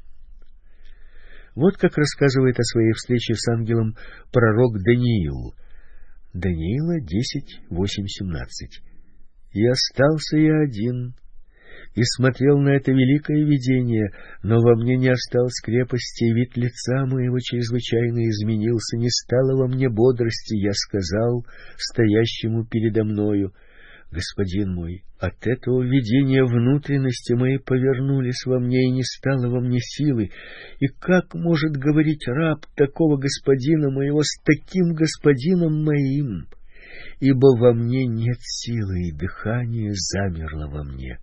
Вот как рассказывает о своей встрече с ангелом пророк Даниил. Даниила 10:8-17. «И остался я один, и смотрел на это великое видение, но во мне не осталось крепости, и вид лица моего чрезвычайно изменился, не стало во мне бодрости. Я сказал стоящему передо мною: Господин мой, от этого видения внутренности мои повернулись во мне, и не стало во мне силы. И как может говорить раб такого господина моего с таким господином моим? Ибо во мне нет силы, и дыхание замерло во мне».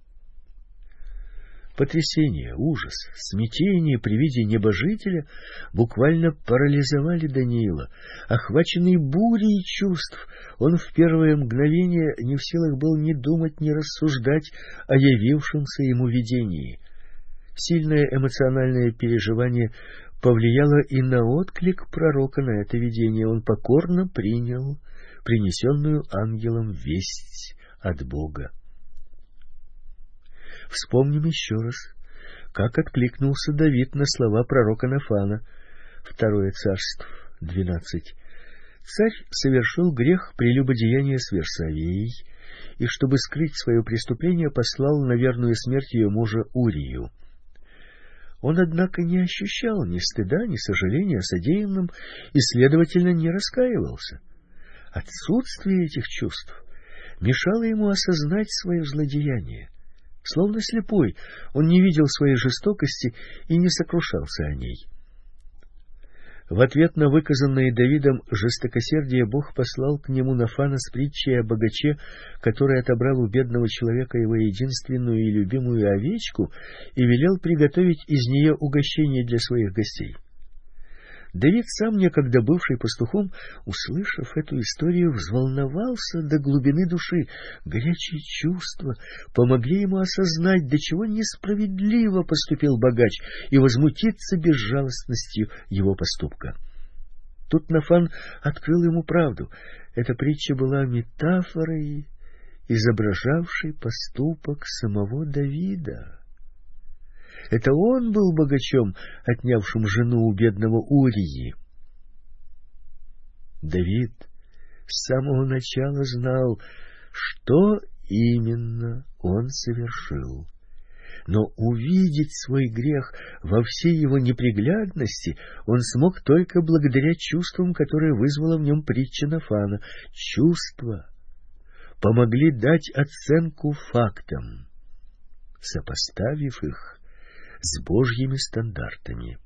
Потрясение, ужас, смятение при виде небожителя буквально парализовали Даниила. Охваченный бурей чувств, он в первое мгновение не в силах был ни думать, ни рассуждать о явившемся ему видении. Сильное эмоциональное переживание повлияло и на отклик пророка на это видение. Он покорно принял принесенную ангелом весть от Бога. Вспомним еще раз, как откликнулся Давид на слова пророка Нафана. 2 Царств 12. Царь совершил грех прелюбодеяния с Версавией, и, чтобы скрыть свое преступление, послал на верную смерть ее мужа Урию. Он, однако, не ощущал ни стыда, ни сожаления о содеянном и, следовательно, не раскаивался. Отсутствие этих чувств мешало ему осознать свое злодеяние. Словно слепой, он не видел своей жестокости и не сокрушался о ней. В ответ на выказанное Давидом жестокосердие Бог послал к нему Нафана с притчей о богаче, который отобрал у бедного человека его единственную и любимую овечку и велел приготовить из нее угощение для своих гостей. Давид, сам некогда бывший пастухом, услышав эту историю, взволновался до глубины души. Горячие чувства помогли ему осознать, до чего несправедливо поступил богач, и возмутиться безжалостностью его поступка. Тут Нафан открыл ему правду. Эта притча была метафорой, изображавшей поступок самого Давида. Это он был богачом, отнявшим жену у бедного Урии. Давид с самого начала знал, что именно он совершил. Но увидеть свой грех во всей его неприглядности он смог только благодаря чувствам, которые вызвала в нем притча Нафана. Чувства помогли дать оценку фактам, сопоставив их с Божьими стандартами.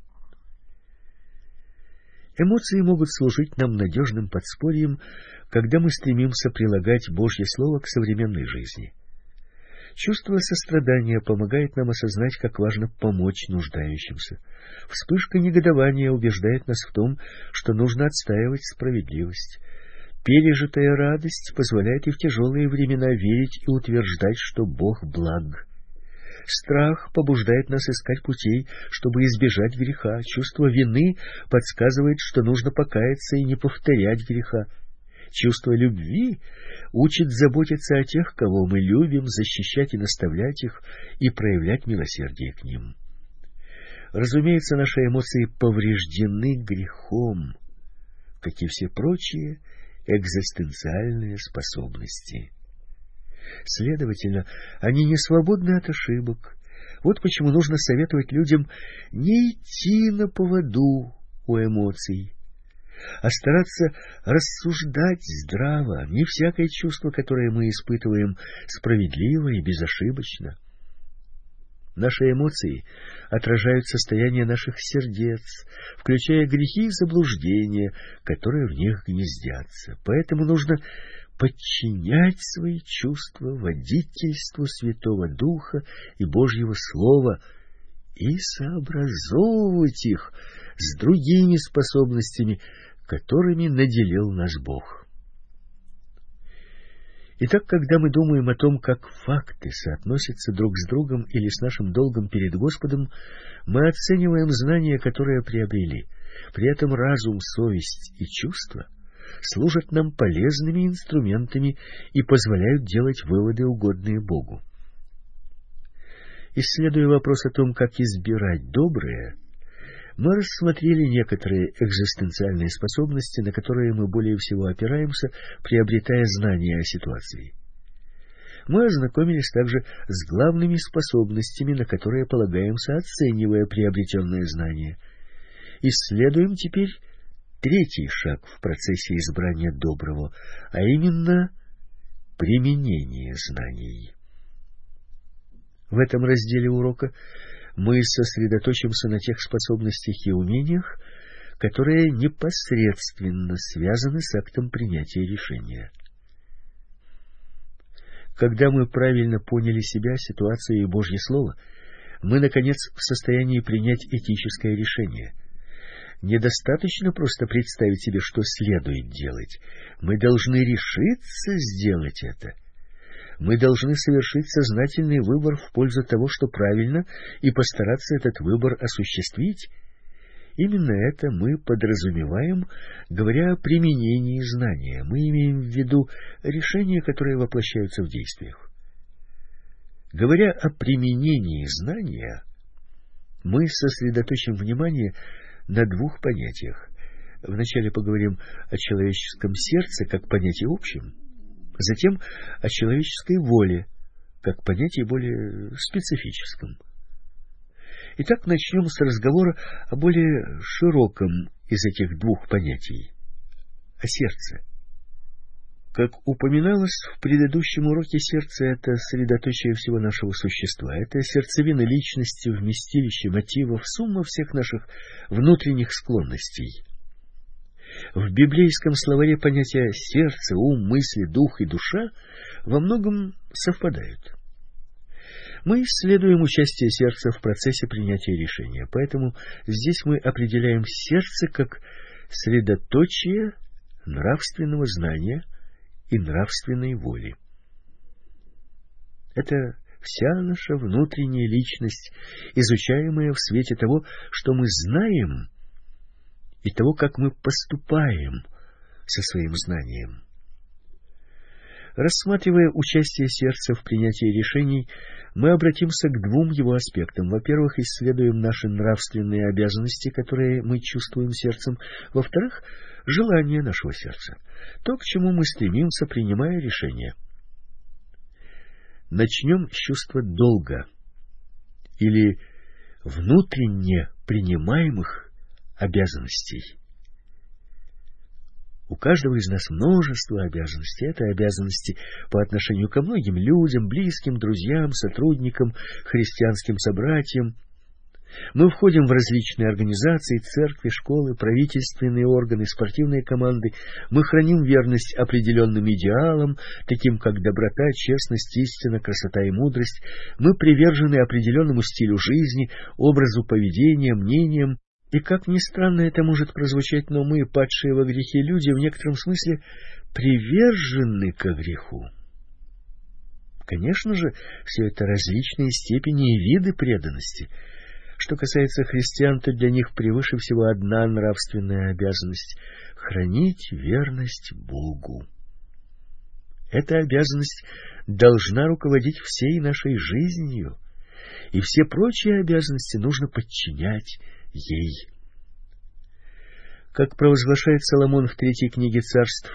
Эмоции могут служить нам надежным подспорьем, когда мы стремимся прилагать Божье Слово к современной жизни. Чувство сострадания помогает нам осознать, как важно помочь нуждающимся. Вспышка негодования убеждает нас в том, что нужно отстаивать справедливость. Пережитая радость позволяет и в тяжелые времена верить и утверждать, что Бог благ. Страх побуждает нас искать путей, чтобы избежать греха. Чувство вины подсказывает, что нужно покаяться и не повторять греха. Чувство любви учит заботиться о тех, кого мы любим, защищать и наставлять их, и проявлять милосердие к ним. Разумеется, наши эмоции повреждены грехом. как и все прочие экзистенциальные способности. Следовательно, они не свободны от ошибок. Вот почему нужно советовать людям не идти на поводу у эмоций, а стараться рассуждать здраво. Не всякое чувство, которое мы испытываем, справедливо и безошибочно. Наши эмоции отражают состояние наших сердец, включая грехи и заблуждения, которые в них гнездятся. Поэтому нужно подчинять свои чувства водительству Святого Духа и Божьего Слова и сообразовывать их с другими способностями, которыми наделил нас Бог. Итак, когда мы думаем о том, как факты соотносятся друг с другом или с нашим долгом перед Господом, мы оцениваем знания, которые приобрели. При этом разум, совесть и чувства служат нам полезными инструментами и позволяют делать выводы, угодные Богу. Исследуя вопрос о том, как избирать доброе, мы рассмотрели некоторые экзистенциальные способности, на которые мы более всего опираемся, приобретая знания о ситуации. Мы ознакомились также с главными способностями, на которые полагаемся, оценивая приобретенные знания. Исследуем теперь третий шаг в процессе избрания доброго, а именно применение знаний. В этом разделе урока мы сосредоточимся на тех способностях и умениях, которые непосредственно связаны с актом принятия решения. Когда мы правильно поняли себя, ситуацию и Божье Слово, мы, наконец, в состоянии принять этическое решение. Недостаточно просто представить себе, что следует делать. Мы должны решиться сделать это. Мы должны совершить сознательный выбор в пользу того, что правильно, и постараться этот выбор осуществить. Именно это мы подразумеваем, говоря о применении знания. Мы имеем в виду решения, которые воплощаются в действиях. Говоря о применении знания, мы сосредоточим внимание на двух понятиях. Вначале поговорим о человеческом сердце как понятии общем, затем о человеческой воле, как понятии более специфическом. Итак, начнем с разговора о более широком из этих двух понятий — о сердце. Как упоминалось в предыдущем уроке, сердце — это средоточие всего нашего существа. Это сердцевина личности, вместилище мотивов, сумма всех наших внутренних склонностей. В библейском словаре понятия сердце, ум, мысли, дух и душа во многом совпадают. Мы исследуем участие сердца в процессе принятия решения, поэтому здесь мы определяем сердце как средоточие нравственного знания и нравственной воли. Это вся наша внутренняя личность, изучаемая в свете того, что мы знаем, и того, как мы поступаем со своим знанием. Рассматривая участие сердца в принятии решений, мы обратимся к двум его аспектам. Во-первых, исследуем наши нравственные обязанности, которые мы чувствуем сердцем. Во-вторых, желание нашего сердца, то, к чему мы стремимся, принимая решения. Начнем с чувства долга или внутренне принимаемых обязанностей. У каждого из нас множество обязанностей. Это обязанности по отношению ко многим людям, близким, друзьям, сотрудникам, христианским собратьям. Мы входим в различные организации, церкви, школы, правительственные органы, спортивные команды. Мы храним верность определенным идеалам, таким как доброта, честность, истина, красота и мудрость. Мы привержены определенному стилю жизни, образу поведения, мнениям. И как ни странно это может прозвучать, но мы, падшие во грехе люди, в некотором смысле привержены ко греху. Конечно же, все это различные степени и виды преданности. Что касается христиан, то для них превыше всего одна нравственная обязанность — хранить верность Богу. Эта обязанность должна руководить всей нашей жизнью, и все прочие обязанности нужно подчинять ей. Как провозглашает Соломон в 3 книге Царств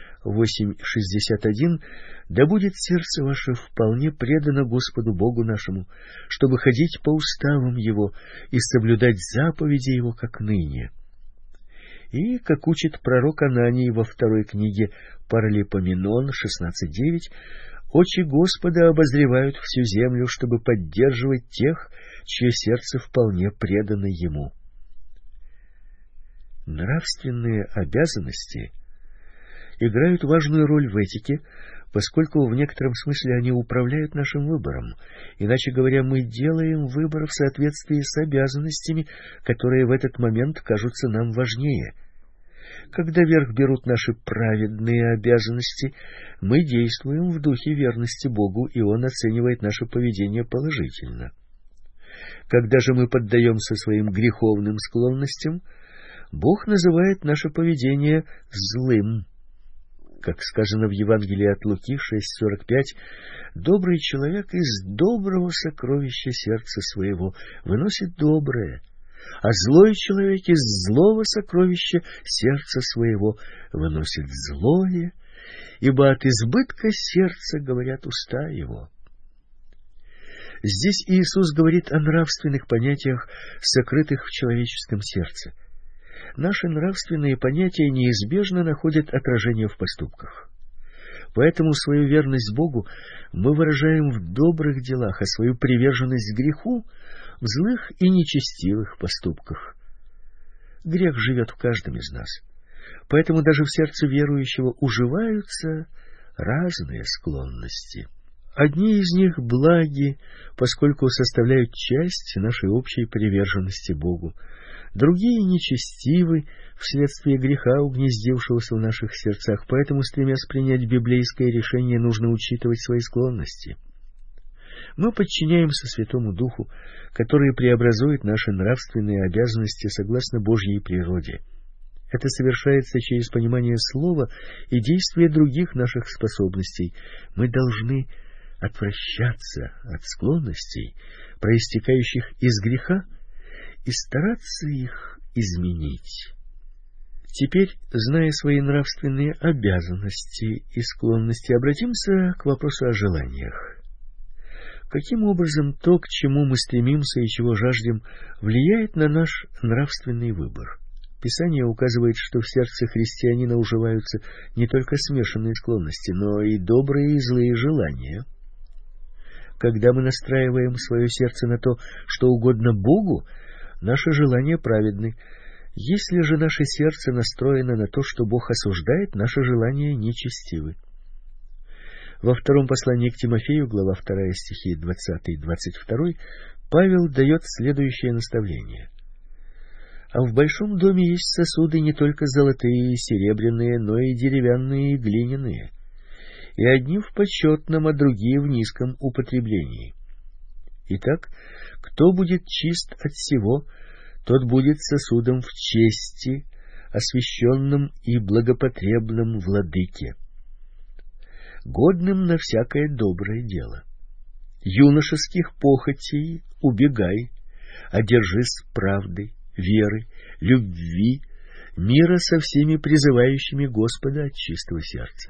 8:61, «Да будет сердце ваше вполне предано Господу Богу нашему, чтобы ходить по уставам Его и соблюдать заповеди Его, как ныне». И, как учит пророк Ананий во 2 книге Паралипоменон 16:9, «Очи Господа обозревают всю землю, чтобы поддерживать тех, чье сердце вполне предано Ему». Нравственные обязанности играют важную роль в этике, поскольку в некотором смысле они управляют нашим выбором. Иначе говоря, мы делаем выбор в соответствии с обязанностями, которые в этот момент кажутся нам важнее. Когда верх берут наши праведные обязанности, мы действуем в духе верности Богу, и Он оценивает наше поведение положительно. Когда же мы поддаемся своим греховным склонностям, Бог называет наше поведение злым. Как сказано в Евангелии от Луки 6:45, «Добрый человек из доброго сокровища сердца своего выносит доброе, а злой человек из злого сокровища сердца своего выносит злое, ибо от избытка сердца говорят уста его». Здесь Иисус говорит о нравственных понятиях, сокрытых в человеческом сердце. Наши нравственные понятия неизбежно находят отражение в поступках. Поэтому свою верность Богу мы выражаем в добрых делах, а свою приверженность греху в злых и нечестивых поступках. Грех живет в каждом из нас. Поэтому даже в сердце верующего уживаются разные склонности. Одни из них благи, поскольку составляют часть нашей общей приверженности Богу. Другие нечестивы вследствие греха, угнездившегося в наших сердцах, поэтому, стремясь принять библейское решение, нужно учитывать свои склонности. Мы подчиняемся Святому Духу, который преобразует наши нравственные обязанности согласно Божьей природе. Это совершается через понимание Слова и действия других наших способностей. Мы должны отвращаться от склонностей, проистекающих из греха, и стараться их изменить. Теперь, зная свои нравственные обязанности и склонности, обратимся к вопросу о желаниях. Каким образом то, к чему мы стремимся и чего жаждем, влияет на наш нравственный выбор? Писание указывает, что в сердце христианина уживаются не только смешанные склонности, но и добрые и злые желания. Когда мы настраиваем свое сердце на то, что угодно Богу, наши желания праведны. Если же наше сердце настроено на то, что Бог осуждает, наши желания нечестивы. Во втором послании к Тимофею, глава 2, стихи 20-22, Павел дает следующее наставление. «А в большом доме есть сосуды не только золотые и серебряные, но и деревянные и глиняные, и одни в почетном, а другие в низком употреблении. Итак, кто будет чист от всего, тот будет сосудом в чести, освященным и благопотребным владыке, годным на всякое доброе дело. Юношеских похотей убегай, а держись правды, веры, любви, мира со всеми призывающими Господа от чистого сердца».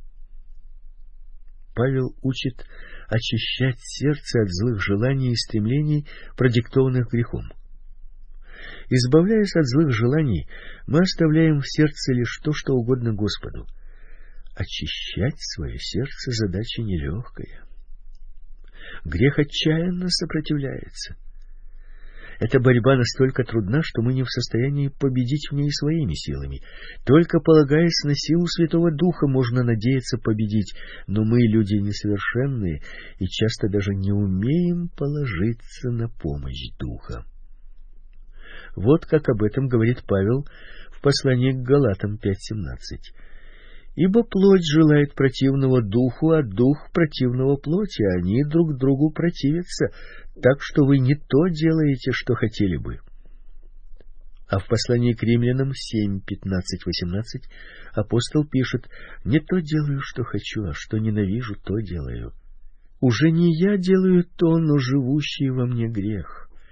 Павел учит очищать сердце от злых желаний и стремлений, продиктованных грехом. Избавляясь от злых желаний, мы оставляем в сердце лишь то, что угодно Господу. Очищать свое сердце — задача нелегкая. Грех отчаянно сопротивляется. Эта борьба настолько трудна, что мы не в состоянии победить в ней своими силами. Только полагаясь на силу Святого Духа, можно надеяться победить, но мы, люди несовершенные, и часто даже не умеем положиться на помощь Духа. Вот как об этом говорит Павел в послании к Галатам 5:17. «Ибо плоть желает противного духу, а дух противного плоти, они друг другу противятся, так что вы не то делаете, что хотели бы». А в послании к Римлянам 7:15-18 апостол пишет: «Не то делаю, что хочу, а что ненавижу, то делаю. Уже не я делаю то, но живущий во мне грех.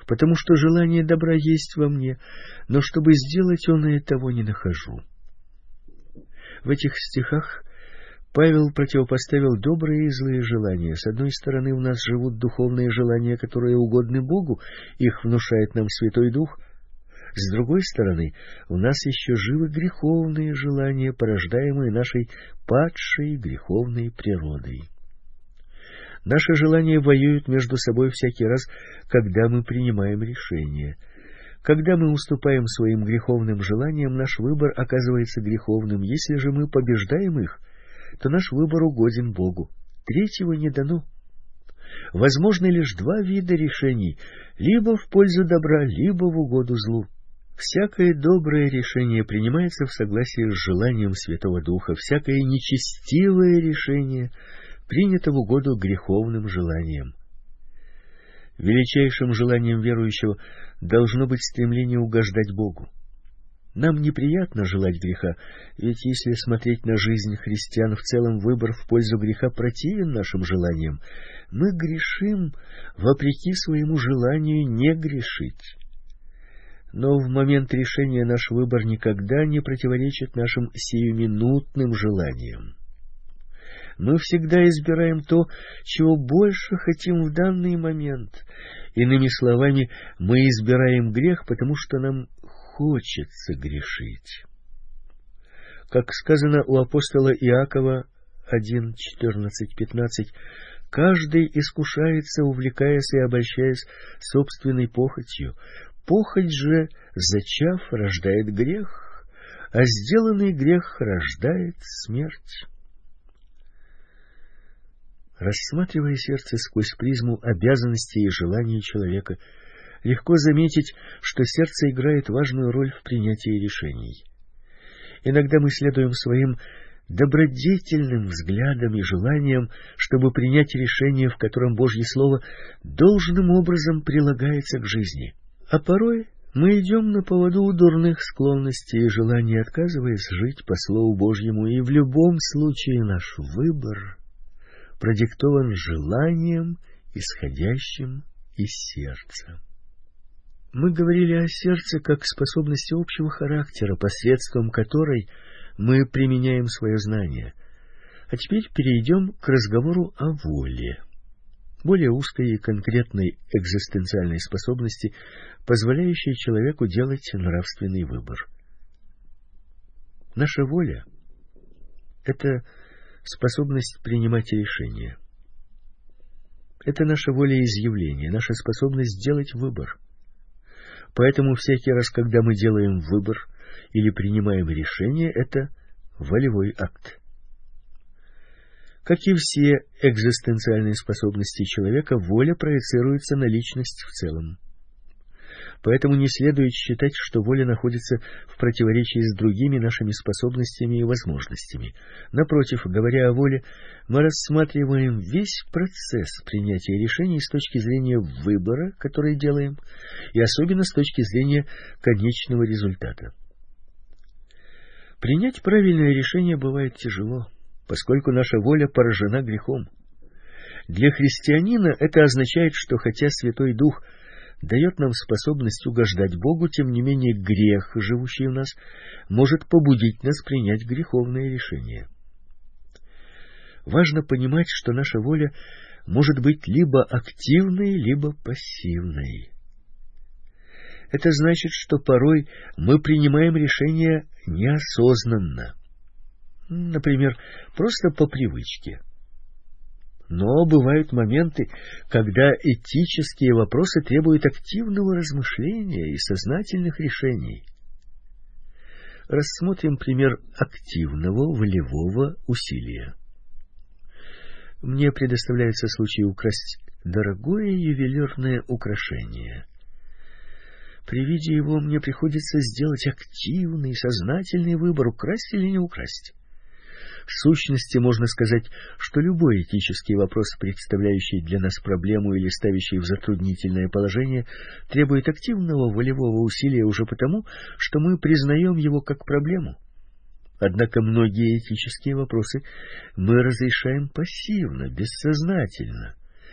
потому что желание добра есть во мне, но чтобы сделать он и того не нахожу. В этих стихах Павел противопоставил добрые и злые желания. С одной стороны, в нас живут духовные желания, которые угодны Богу, их внушает нам Святой Дух. С другой стороны, у нас еще живы греховные желания, порождаемые нашей падшей греховной природой. Наши желания воюют между собой всякий раз, когда мы принимаем решение. Когда мы уступаем своим греховным желаниям, наш выбор оказывается греховным. Если же мы побеждаем их, то наш выбор угоден Богу. Третьего не дано. Возможны лишь два вида решений: либо в пользу добра, либо в угоду злу. Всякое доброе решение принимается в согласии с желанием Святого Духа, всякое нечестивое решение принято в угоду греховным желаниям. Величайшим желанием верующего должно быть стремление угождать Богу. Нам неприятно желать греха, ведь если смотреть на жизнь христиан в целом, выбор в пользу греха противен нашим желаниям. Мы грешим вопреки своему желанию не грешить. Но в момент решения наш выбор никогда не противоречит нашим сиюминутным желаниям. Мы всегда избираем то, чего больше хотим в данный момент. Иными словами, мы избираем грех, потому что нам хочется грешить. Как сказано у апостола Иакова 1:14-15, каждый искушается, увлекаясь и обольщаясь собственной похотью. Похоть же, зачав, рождает грех, а сделанный грех рождает смерть. Рассматривая сердце сквозь призму обязанностей и желаний человека, легко заметить, что сердце играет важную роль в принятии решений. Иногда мы следуем своим добродетельным взглядам и желаниям, чтобы принять решение, в котором Божье Слово должным образом прилагается к жизни. А порой мы идем на поводу у дурных склонностей и желаний, отказываясь жить по Слову Божьему, и в любом случае наш выбор продиктован желанием, исходящим из сердца. Мы говорили о сердце как способности общего характера, посредством которой мы применяем свое знание. А теперь перейдем к разговору о воле, более узкой и конкретной экзистенциальной способности, позволяющей человеку делать нравственный выбор. Наша воля — это способность принимать решения. Это наша волеизъявление, наша способность делать выбор. Поэтому всякий раз, когда мы делаем выбор или принимаем решение, это волевой акт. Как и все экзистенциальные способности человека, воля проецируется на личность в целом. Поэтому не следует считать, что воля находится в противоречии с другими нашими способностями и возможностями. Напротив, говоря о воле, мы рассматриваем весь процесс принятия решений с точки зрения выбора, который делаем, и особенно с точки зрения конечного результата. Принять правильное решение бывает тяжело, поскольку наша воля поражена грехом. Для христианина это означает, что хотя Святой Дух дает нам способность угождать Богу, тем не менее грех, живущий в нас, может побудить нас принять греховное решение. Важно понимать, что наша воля может быть либо активной, либо пассивной. Это значит, что порой мы принимаем решения неосознанно, например, просто по привычке. Но бывают моменты, когда этические вопросы требуют активного размышления и сознательных решений. Рассмотрим пример активного волевого усилия. Мне предоставляется случай украсть дорогое ювелирное украшение. При виде его мне приходится сделать активный, сознательный выбор, украсть или не украсть. В сущности, можно сказать, что любой этический вопрос, представляющий для нас проблему или ставящий в затруднительное положение, требует активного волевого усилия уже потому, что мы признаем его как проблему. Однако многие этические вопросы мы разрешаем пассивно, бессознательно.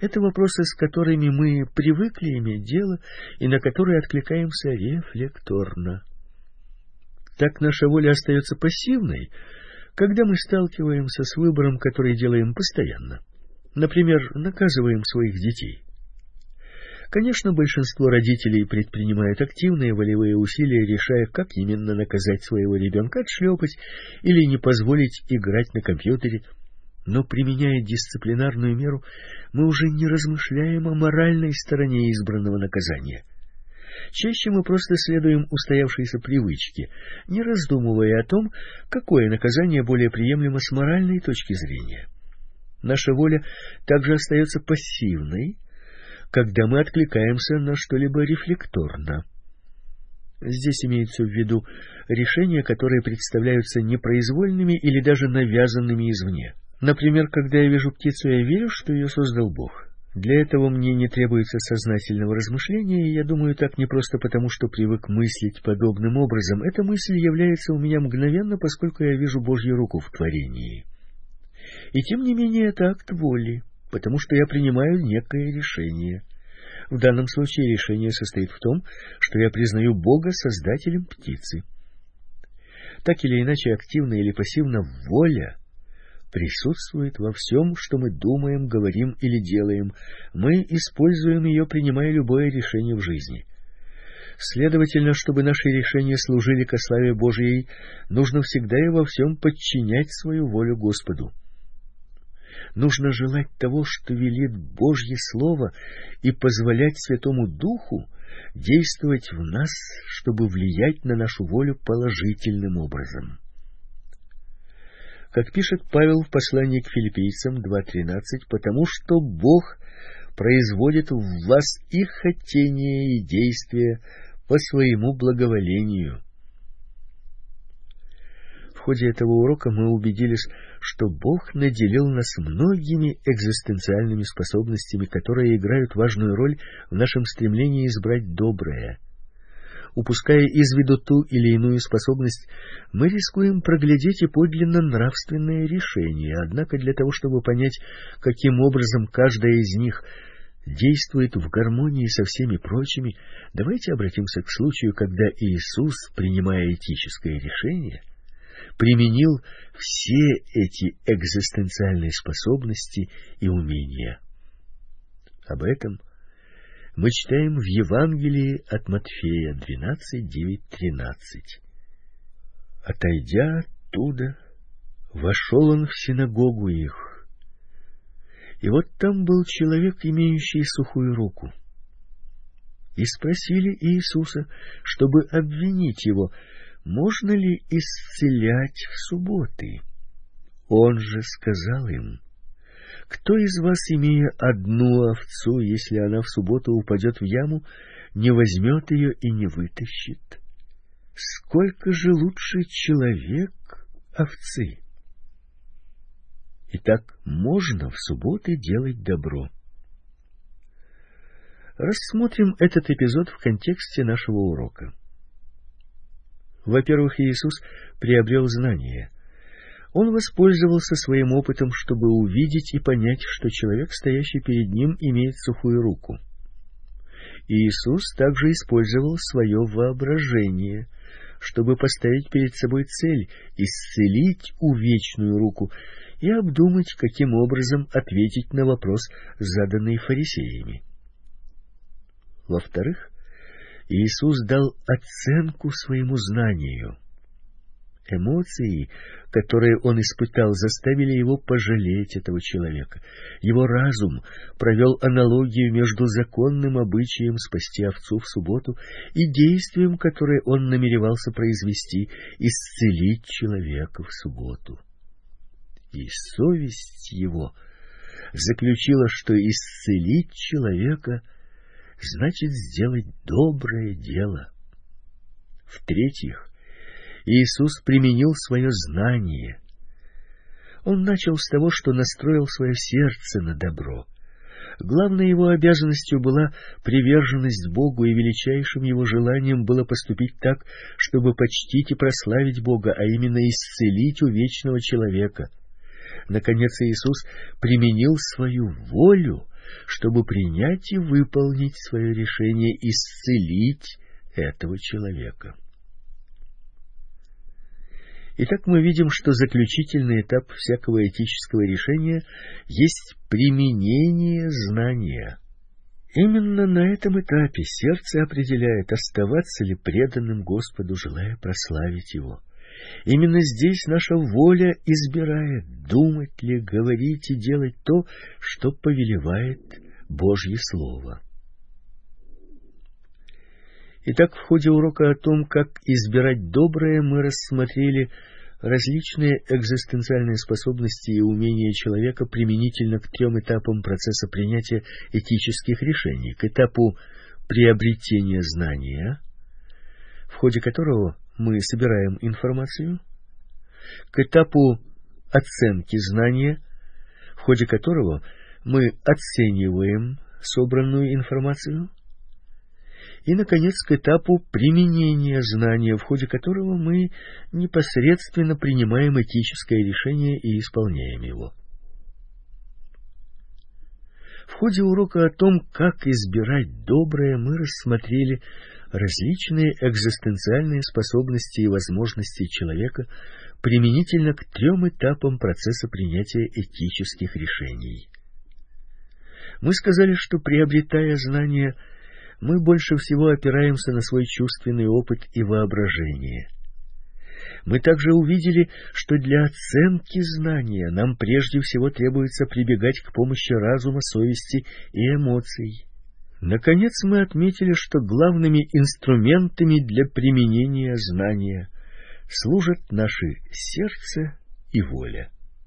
Это вопросы, с которыми мы привыкли иметь дело и на которые откликаемся рефлекторно. Так наша воля остается пассивной, когда мы сталкиваемся с выбором, который делаем постоянно. Например, наказываем своих детей. Конечно, большинство родителей предпринимают активные волевые усилия, решая, как именно наказать своего ребенка, отшлепать или не позволить играть на компьютере. Но, применяя дисциплинарную меру, мы уже не размышляем о моральной стороне избранного наказания. Чаще мы просто следуем устоявшейся привычке, не раздумывая о том, какое наказание более приемлемо с моральной точки зрения. Наша воля также остается пассивной, когда мы откликаемся на что-либо рефлекторно. Здесь имеется в виду решения, которые представляются непроизвольными или даже навязанными извне. Например, когда я вижу птицу, я верю, что ее создал Бог. Для этого мне не требуется сознательного размышления, и я думаю так не просто потому, что привык мыслить подобным образом. Эта мысль является у меня мгновенно, поскольку я вижу Божью руку в творении. И тем не менее это акт воли, потому что я принимаю некое решение. В данном случае решение состоит в том, что я признаю Бога создателем птицы. Так или иначе, активно или пассивно, воля присутствует во всем, что мы думаем, говорим или делаем. Мы используем ее, принимая любое решение в жизни. Следовательно, чтобы наши решения служили ко славе Божией, нужно всегда и во всем подчинять свою волю Господу. Нужно желать того, что велит Божье Слово, и позволять Святому Духу действовать в нас, чтобы влиять на нашу волю положительным образом. Как пишет Павел в послании к Филиппийцам 2:13, потому что Бог производит в вас и хотение, и действия по своему благоволению. В ходе этого урока мы убедились, что Бог наделил нас многими экзистенциальными способностями, которые играют важную роль в нашем стремлении избрать доброе. Упуская из виду ту или иную способность, мы рискуем проглядеть и подлинно нравственное решение. Однако для того, чтобы понять, каким образом каждая из них действует в гармонии со всеми прочими, давайте обратимся к случаю, когда Иисус, принимая этическое решение, применил все эти экзистенциальные способности и умения. Об этом мы читаем в Евангелии от Матфея 12:9-13. Отойдя оттуда, вошел он в синагогу их. И вот там был человек, имеющий сухую руку. И спросили Иисуса, чтобы обвинить его, можно ли исцелять в субботы? Он же сказал им: кто из вас, имея одну овцу, если она в субботу упадет в яму, не возьмет ее и не вытащит? Сколько же лучше человек овцы? Итак, можно в субботы делать добро. Рассмотрим этот эпизод в контексте нашего урока. Во-первых, Иисус приобрел знание. Он воспользовался своим опытом, чтобы увидеть и понять, что человек, стоящий перед ним, имеет сухую руку. Иисус также использовал свое воображение, чтобы поставить перед собой цель исцелить увечную руку и обдумать, каким образом ответить на вопрос, заданный фарисеями. Во-вторых, Иисус дал оценку своему знанию. Эмоции, которые он испытал, заставили его пожалеть этого человека. Его разум провел аналогию между законным обычаем спасти овцу в субботу и действием, которое он намеревался произвести, исцелить человека в субботу. И совесть его заключила, что исцелить человека значит сделать доброе дело. В-третьих, Иисус применил свое знание. Он начал с того, что настроил свое сердце на добро. Главной его обязанностью была приверженность Богу, и величайшим его желанием было поступить так, чтобы почтить и прославить Бога, а именно исцелить увечного человека. Наконец, Иисус применил свою волю, чтобы принять и выполнить свое решение исцелить этого человека. Итак, мы видим, что заключительный этап всякого этического решения есть применение знания. Именно на этом этапе сердце определяет, оставаться ли преданным Господу, желая прославить Его. Именно здесь наша воля избирает, думать ли, говорить и делать то, что повелевает Божье Слово. Итак, в ходе урока о том, как избирать доброе, мы рассмотрели различные экзистенциальные способности и умения человека применительно к 3 этапам процесса принятия этических решений. К этапу приобретения знания, в ходе которого мы собираем информацию, к этапу оценки знания, в ходе которого мы оцениваем собранную информацию, и, наконец, к этапу применения знания, в ходе которого мы непосредственно принимаем этическое решение и исполняем его. В ходе урока о том, как избирать доброе, мы рассмотрели различные экзистенциальные способности и возможности человека применительно к 3 этапам процесса принятия этических решений. Мы сказали, что, приобретая знания, мы больше всего опираемся на свой чувственный опыт и воображение. Мы также увидели, что для оценки знания нам прежде всего требуется прибегать к помощи разума, совести и эмоций. Наконец, мы отметили, что главными инструментами для применения знания служат наши сердце и воля.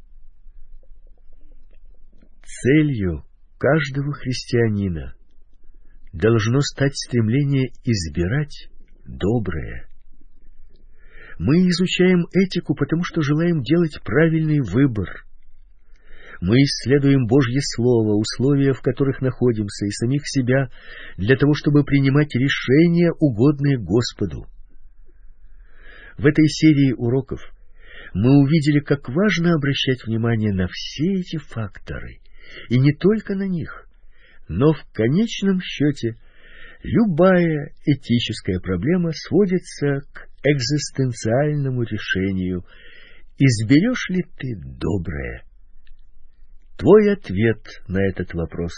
Целью каждого христианина должно стать стремление избирать доброе. Мы изучаем этику, потому что желаем делать правильный выбор. Мы исследуем Божье Слово, условия, в которых находимся, и самих себя, для того, чтобы принимать решения, угодные Господу. В этой серии уроков мы увидели, как важно обращать внимание на все эти факторы, и не только на них, но в конечном счете любая этическая проблема сводится к экзистенциальному решению: изберешь ли ты доброе? Твой ответ на этот вопрос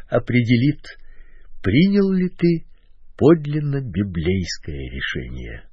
определит, принял ли ты подлинно библейское решение.